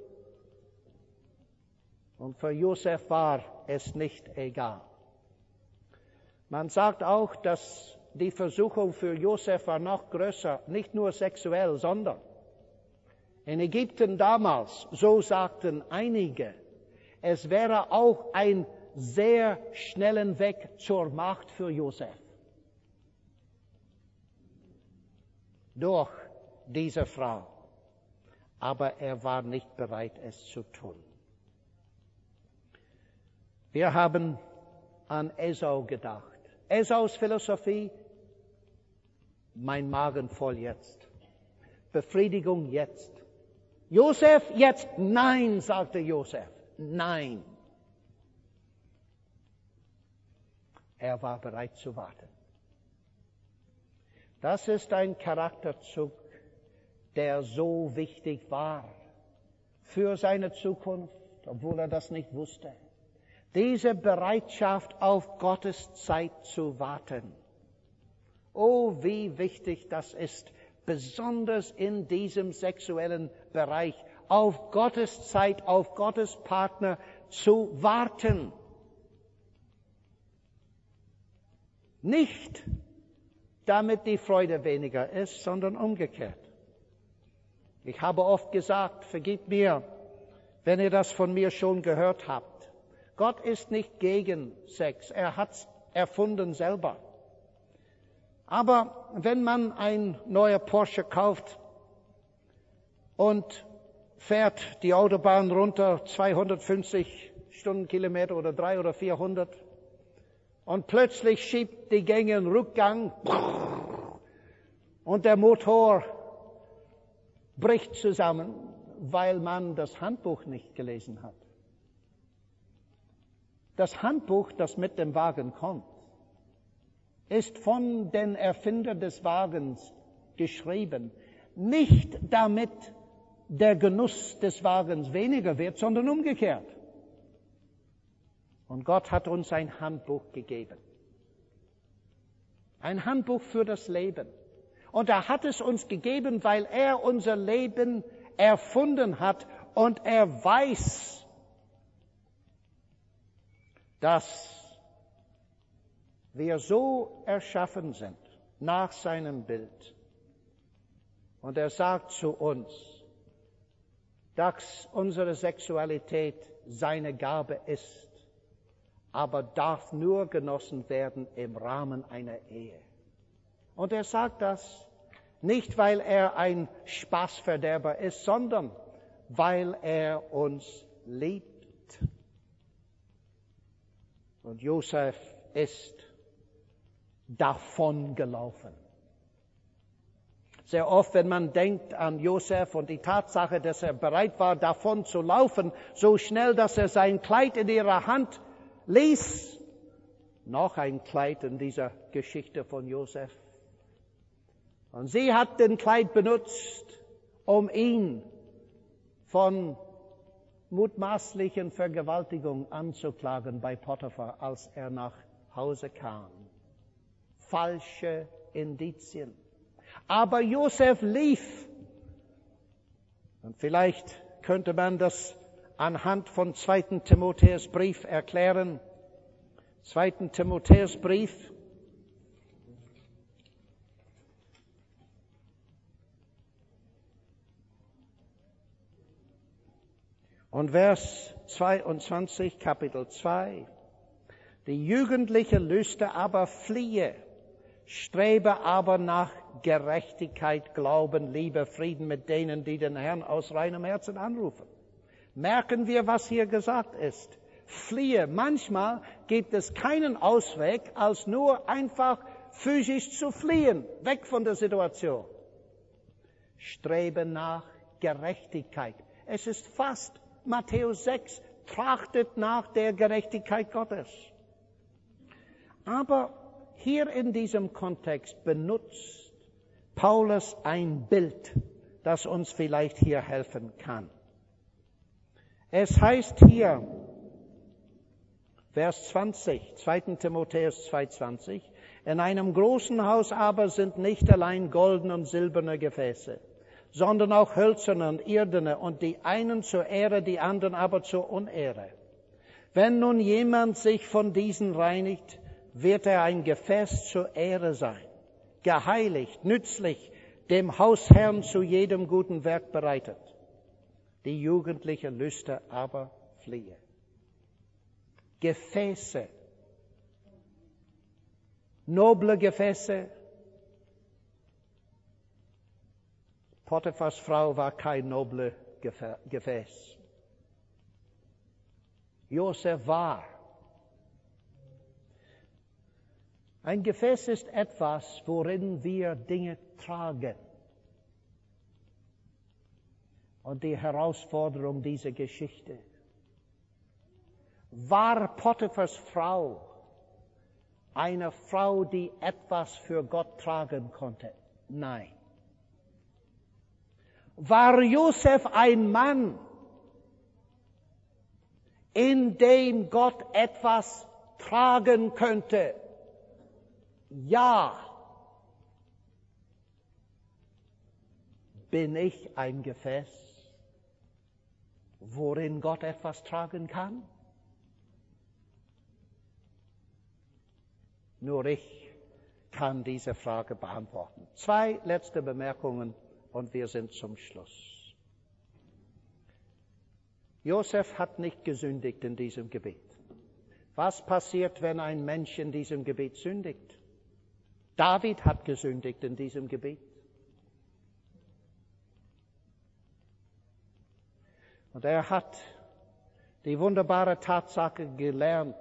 A: Und für Josef war es nicht egal. Man sagt auch, dass die Versuchung für Josef war noch größer, nicht nur sexuell, sondern in Ägypten damals, so sagten einige, es wäre auch ein sehr schnellen Weg zur Macht für Josef. Durch diese Frau. Aber er war nicht bereit, es zu tun. Wir haben an Esau gedacht. Esaus Philosophie, mein Magen voll jetzt. Befriedigung jetzt. Josef, jetzt nein, sagte Josef. Nein. Er war bereit zu warten. Das ist ein Charakterzug, der so wichtig war für seine Zukunft, obwohl er das nicht wusste. Diese Bereitschaft, auf Gottes Zeit zu warten. Oh, wie wichtig das ist, besonders in diesem sexuellen Bereich, auf Gottes Zeit, auf Gottes Partner zu warten. Nicht, damit die Freude weniger ist, sondern umgekehrt. Ich habe oft gesagt, vergebt mir, wenn ihr das von mir schon gehört habt. Gott ist nicht gegen Sex, er hat's erfunden selber. Aber wenn man ein neuer Porsche kauft und fährt die Autobahn runter, zweihundertfünfzig Stundenkilometer oder drei oder vierhundert, und plötzlich schiebt die Gänge einen Rückgang und der Motor bricht zusammen, weil man das Handbuch nicht gelesen hat. Das Handbuch, das mit dem Wagen kommt, ist von den Erfindern des Wagens geschrieben. Nicht damit der Genuss des Wagens weniger wird, sondern umgekehrt. Und Gott hat uns ein Handbuch gegeben. Ein Handbuch für das Leben. Und er hat es uns gegeben, weil er unser Leben erfunden hat und er weiß, dass wir so erschaffen sind, nach seinem Bild. Und er sagt zu uns, dass unsere Sexualität seine Gabe ist, aber darf nur genossen werden im Rahmen einer Ehe. Und er sagt das nicht, weil er ein Spaßverderber ist, sondern weil er uns liebt. Und Josef ist davongelaufen. Sehr oft, wenn man denkt an Josef und die Tatsache, dass er bereit war, davon zu laufen, so schnell, dass er sein Kleid in ihrer Hand ließ, noch ein Kleid in dieser Geschichte von Josef. Und sie hat den Kleid benutzt, um ihn von mutmaßlichen Vergewaltigung anzuklagen bei Potiphar, als er nach Hause kam. Falsche Indizien. Aber Josef lief. Und vielleicht könnte man das anhand von zweiten Timotheusbrief erklären. zweiten Timotheusbrief. Und Vers zweiundzwanzig, Kapitel zwei. Die jugendliche Lüste aber fliehe, strebe aber nach Gerechtigkeit, Glauben, Liebe, Frieden mit denen, die den Herrn aus reinem Herzen anrufen. Merken wir, was hier gesagt ist. Fliehe. Manchmal gibt es keinen Ausweg, als nur einfach physisch zu fliehen, weg von der Situation. Strebe nach Gerechtigkeit. Es ist fast Matthäus sechs, trachtet nach der Gerechtigkeit Gottes. Aber hier in diesem Kontext benutzt Paulus ein Bild, das uns vielleicht hier helfen kann. Es heißt hier, Vers zwanzig, zweiten Timotheus zwei zwanzig, in einem großen Haus aber sind nicht allein goldene und silberne Gefäße, sondern auch hölzerne und irdene, und die einen zur Ehre, die anderen aber zur Unehre. Wenn nun jemand sich von diesen reinigt, wird er ein Gefäß zur Ehre sein, geheiligt, nützlich, dem Hausherrn zu jedem guten Werk bereitet. Die jugendliche Lüste aber fliehe. Gefäße, noble Gefäße. Potiphars Frau war kein noble Gefäß. Josef war. Ein Gefäß ist etwas, worin wir Dinge tragen. Und die Herausforderung dieser Geschichte. War Potiphars Frau eine Frau, die etwas für Gott tragen konnte? Nein. War Josef ein Mann, in dem Gott etwas tragen könnte? Ja. Bin ich ein Gefäß, worin Gott etwas tragen kann? Nur ich kann diese Frage beantworten. Zwei letzte Bemerkungen und wir sind zum Schluss. Josef hat nicht gesündigt in diesem Gebiet. Was passiert, wenn ein Mensch in diesem Gebiet sündigt? David hat gesündigt in diesem Gebiet. Und er hat die wunderbare Tatsache gelernt,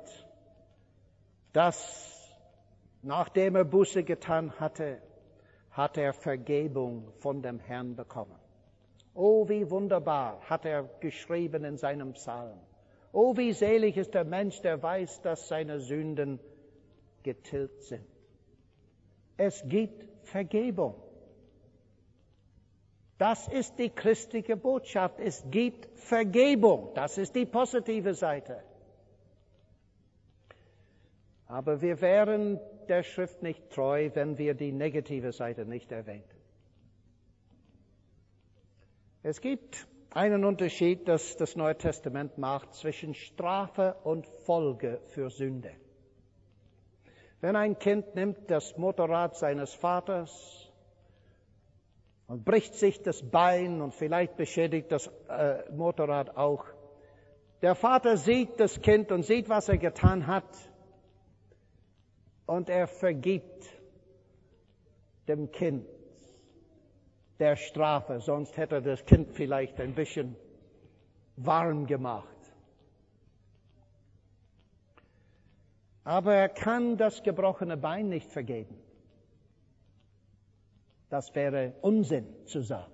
A: dass nachdem er Buße getan hatte, hat er Vergebung von dem Herrn bekommen. Oh, wie wunderbar hat er geschrieben in seinem Psalm. Oh, wie selig ist der Mensch, der weiß, dass seine Sünden getilgt sind. Es gibt Vergebung. Das ist die christliche Botschaft. Es gibt Vergebung. Das ist die positive Seite. Aber wir wären der Schrift nicht treu, wenn wir die negative Seite nicht erwähnten. Es gibt einen Unterschied, das das Neue Testament macht, zwischen Strafe und Folge für Sünde. Wenn ein Kind nimmt das Motorrad seines Vaters und bricht sich das Bein und vielleicht beschädigt das äh, Motorrad auch, der Vater sieht das Kind und sieht, was er getan hat, und er vergibt dem Kind der Strafe, sonst hätte das Kind vielleicht ein bisschen warm gemacht. Aber er kann das gebrochene Bein nicht vergeben. Das wäre Unsinn zu sagen.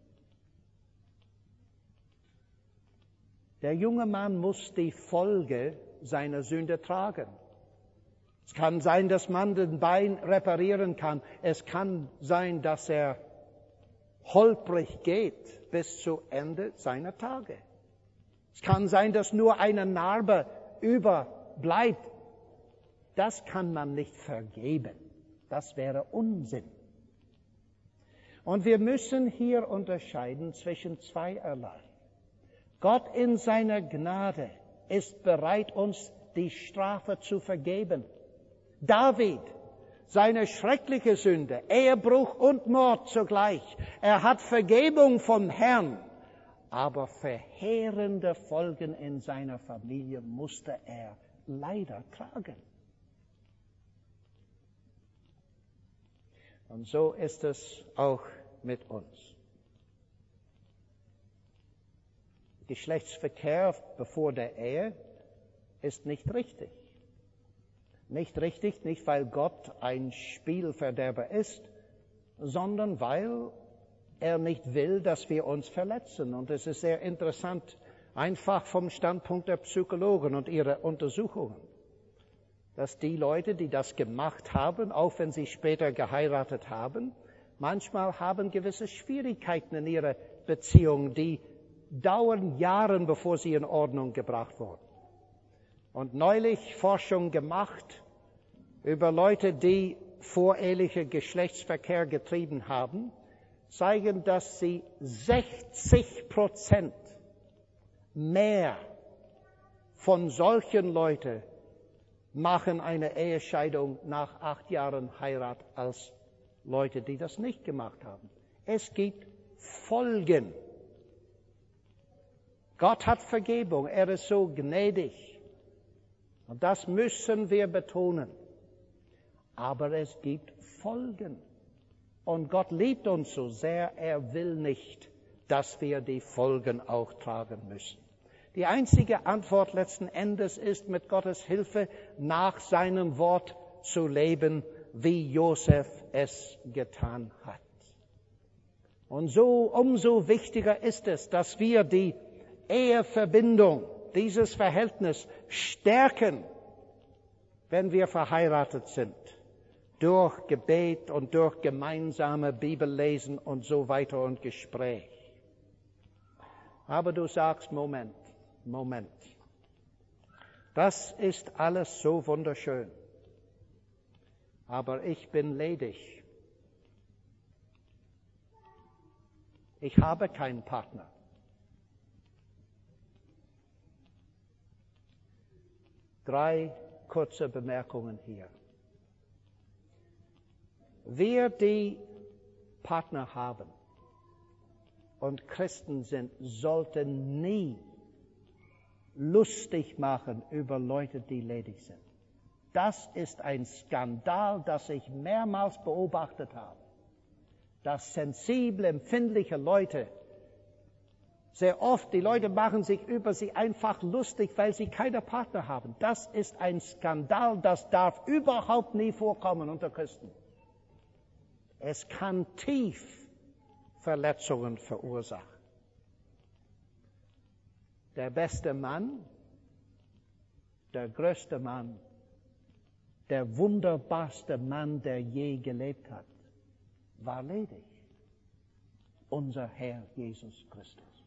A: Der junge Mann muss die Folge seiner Sünde tragen. Es kann sein, dass man das Bein reparieren kann. Es kann sein, dass er holprig geht bis zu Ende seiner Tage. Es kann sein, dass nur eine Narbe überbleibt. Das kann man nicht vergeben. Das wäre Unsinn. Und wir müssen hier unterscheiden zwischen zweierlei. Gott in seiner Gnade ist bereit, uns die Strafe zu vergeben. David, seine schreckliche Sünde, Ehebruch und Mord zugleich. Er hat Vergebung vom Herrn, aber verheerende Folgen in seiner Familie musste er leider tragen. Und so ist es auch mit uns. Geschlechtsverkehr bevor der Ehe ist nicht richtig. Nicht richtig, nicht weil Gott ein Spielverderber ist, sondern weil er nicht will, dass wir uns verletzen. Und es ist sehr interessant, einfach vom Standpunkt der Psychologen und ihrer Untersuchungen, dass die Leute, die das gemacht haben, auch wenn sie später geheiratet haben, manchmal haben gewisse Schwierigkeiten in ihrer Beziehung, die dauern Jahre, bevor sie in Ordnung gebracht wurden. Und neulich Forschung gemacht über Leute, die voreheliche Geschlechtsverkehr getrieben haben, zeigen, dass sie sechzig Prozent mehr von solchen Leuten machen eine Ehescheidung nach acht Jahren Heirat als Leute, die das nicht gemacht haben. Es gibt Folgen. Gott hat Vergebung, er ist so gnädig. Und das müssen wir betonen. Aber es gibt Folgen. Und Gott liebt uns so sehr, er will nicht, dass wir die Folgen auch tragen müssen. Die einzige Antwort letzten Endes ist, mit Gottes Hilfe nach seinem Wort zu leben, wie Josef es getan hat. Und so umso wichtiger ist es, dass wir die Eheverbindung, dieses Verhältnis stärken, wenn wir verheiratet sind, durch Gebet und durch gemeinsame Bibellesen und so weiter und Gespräch. Aber du sagst, Moment, Moment, das ist alles so wunderschön, aber ich bin ledig. Ich habe keinen Partner. Drei kurze Bemerkungen hier. Wir, die Partner haben und Christen sind, sollten nie lustig machen über Leute, die ledig sind. Das ist ein Skandal, das ich mehrmals beobachtet habe. Dass sensible, empfindliche Leute, sehr oft, die Leute machen sich über sie einfach lustig, weil sie keine Partner haben. Das ist ein Skandal, das darf überhaupt nie vorkommen unter Christen. Es kann tief Verletzungen verursachen. der beste Mann, der größte Mann, der wunderbarste Mann, der je gelebt hat, war ledig. Unser Herr Jesus Christus.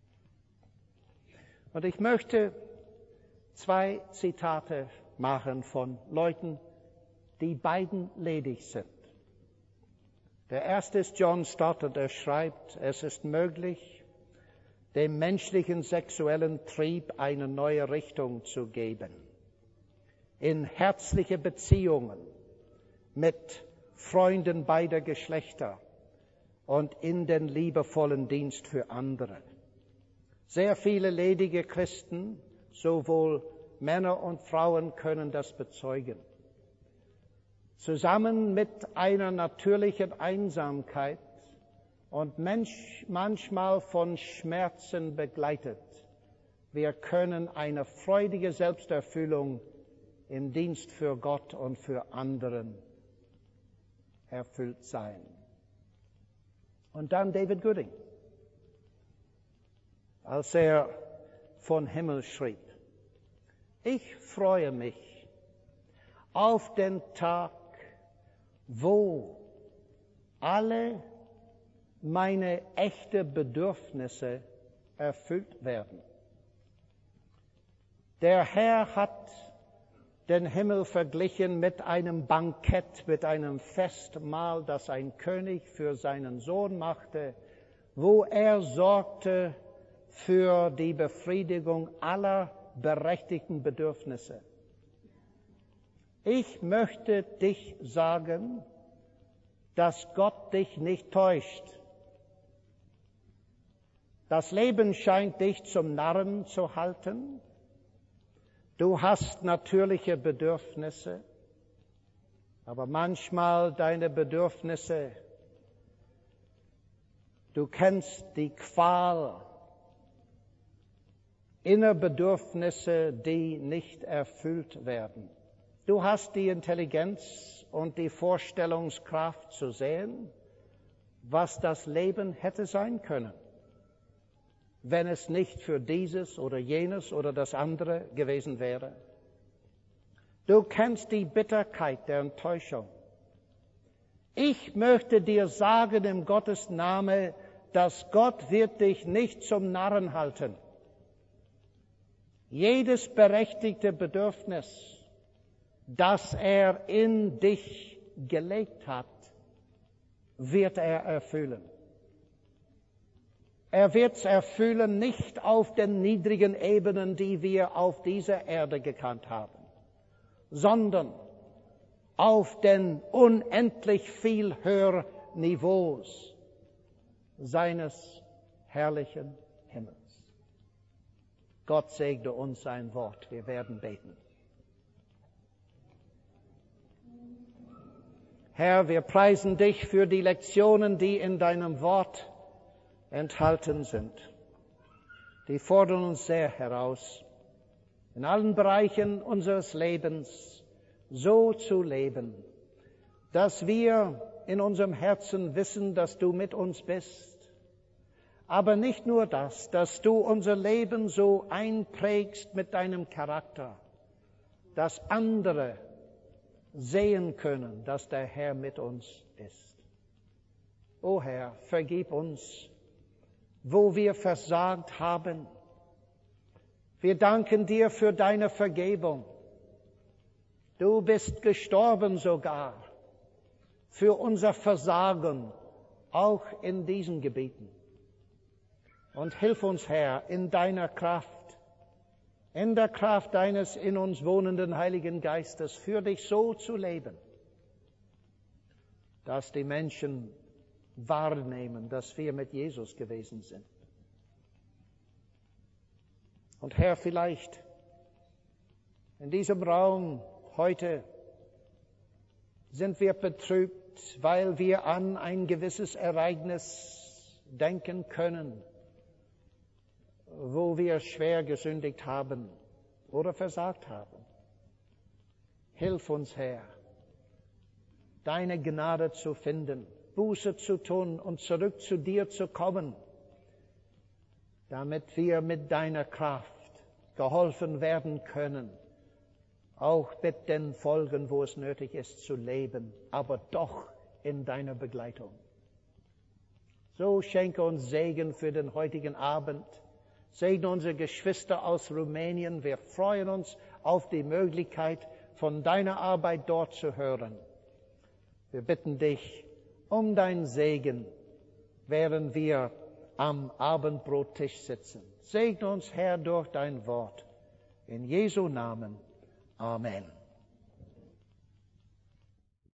A: Und ich möchte zwei Zitate machen von Leuten, die beiden ledig sind. Der erste ist John Stott, der schreibt, es ist möglich, dem menschlichen sexuellen Trieb eine neue Richtung zu geben. In herzliche Beziehungen mit Freunden beider Geschlechter und in den liebevollen Dienst für andere. Sehr viele ledige Christen, sowohl Männer und Frauen, können das bezeugen. Zusammen mit einer natürlichen Einsamkeit und Mensch, manchmal von Schmerzen begleitet, wir können eine freudige Selbsterfüllung im Dienst für Gott und für anderen erfüllt sein. Und dann David Gooding, als er von Himmel schrieb, ich freue mich auf den Tag, wo alle meine echten Bedürfnisse erfüllt werden. Der Herr hat den Himmel verglichen mit einem Bankett, mit einem Festmahl, das ein König für seinen Sohn machte, wo er sorgte für die Befriedigung aller berechtigten Bedürfnisse. Ich möchte dich sagen, dass Gott dich nicht täuscht. Das Leben scheint dich zum Narren zu halten. Du hast natürliche Bedürfnisse, aber manchmal deine Bedürfnisse, du kennst die Qual, Innerbedürfnisse, die nicht erfüllt werden. Du hast die Intelligenz und die Vorstellungskraft zu sehen, was das Leben hätte sein können, wenn es nicht für dieses oder jenes oder das andere gewesen wäre. Du kennst die Bitterkeit der Enttäuschung. Ich möchte dir sagen im Gottes Namen, dass Gott wird dich nicht zum Narren halten. Jedes berechtigte Bedürfnis, das er in dich gelegt hat, wird er erfüllen. Er wird es erfüllen, nicht auf den niedrigen Ebenen, die wir auf dieser Erde gekannt haben, sondern auf den unendlich viel höheren Niveaus seines herrlichen Himmels. Gott segne uns sein Wort. Wir werden beten. Herr, wir preisen dich für die Lektionen, die in deinem Wort enthalten sind. Die fordern uns sehr heraus, in allen Bereichen unseres Lebens so zu leben, dass wir in unserem Herzen wissen, dass du mit uns bist. Aber nicht nur das, dass du unser Leben so einprägst mit deinem Charakter, dass andere sehen können, dass der Herr mit uns ist. O Herr, vergib uns, wo wir versagt haben. Wir danken dir für deine Vergebung. Du bist gestorben sogar für unser Versagen, auch in diesen Gebieten. Und hilf uns, Herr, in deiner Kraft, in der Kraft deines in uns wohnenden Heiligen Geistes, für dich so zu leben, dass die Menschen wahrnehmen, dass wir mit Jesus gewesen sind. Und Herr, vielleicht in diesem Raum heute sind wir betrübt, weil wir an ein gewisses Ereignis denken können, wo wir schwer gesündigt haben oder versagt haben. Hilf uns, Herr, deine Gnade zu finden, Buße zu tun und zurück zu dir zu kommen. damit wir mit deiner Kraft geholfen werden können, auch mit den Folgen, wo es nötig ist, zu leben, aber doch in deiner Begleitung. So schenke uns Segen für den heutigen Abend. Segne unsere Geschwister aus Rumänien. Wir freuen uns auf die Möglichkeit, von deiner Arbeit dort zu hören. Wir bitten dich um deinen Segen, während wir am Abendbrottisch sitzen. Segne uns, Herr, durch dein Wort. In Jesu Namen. Amen.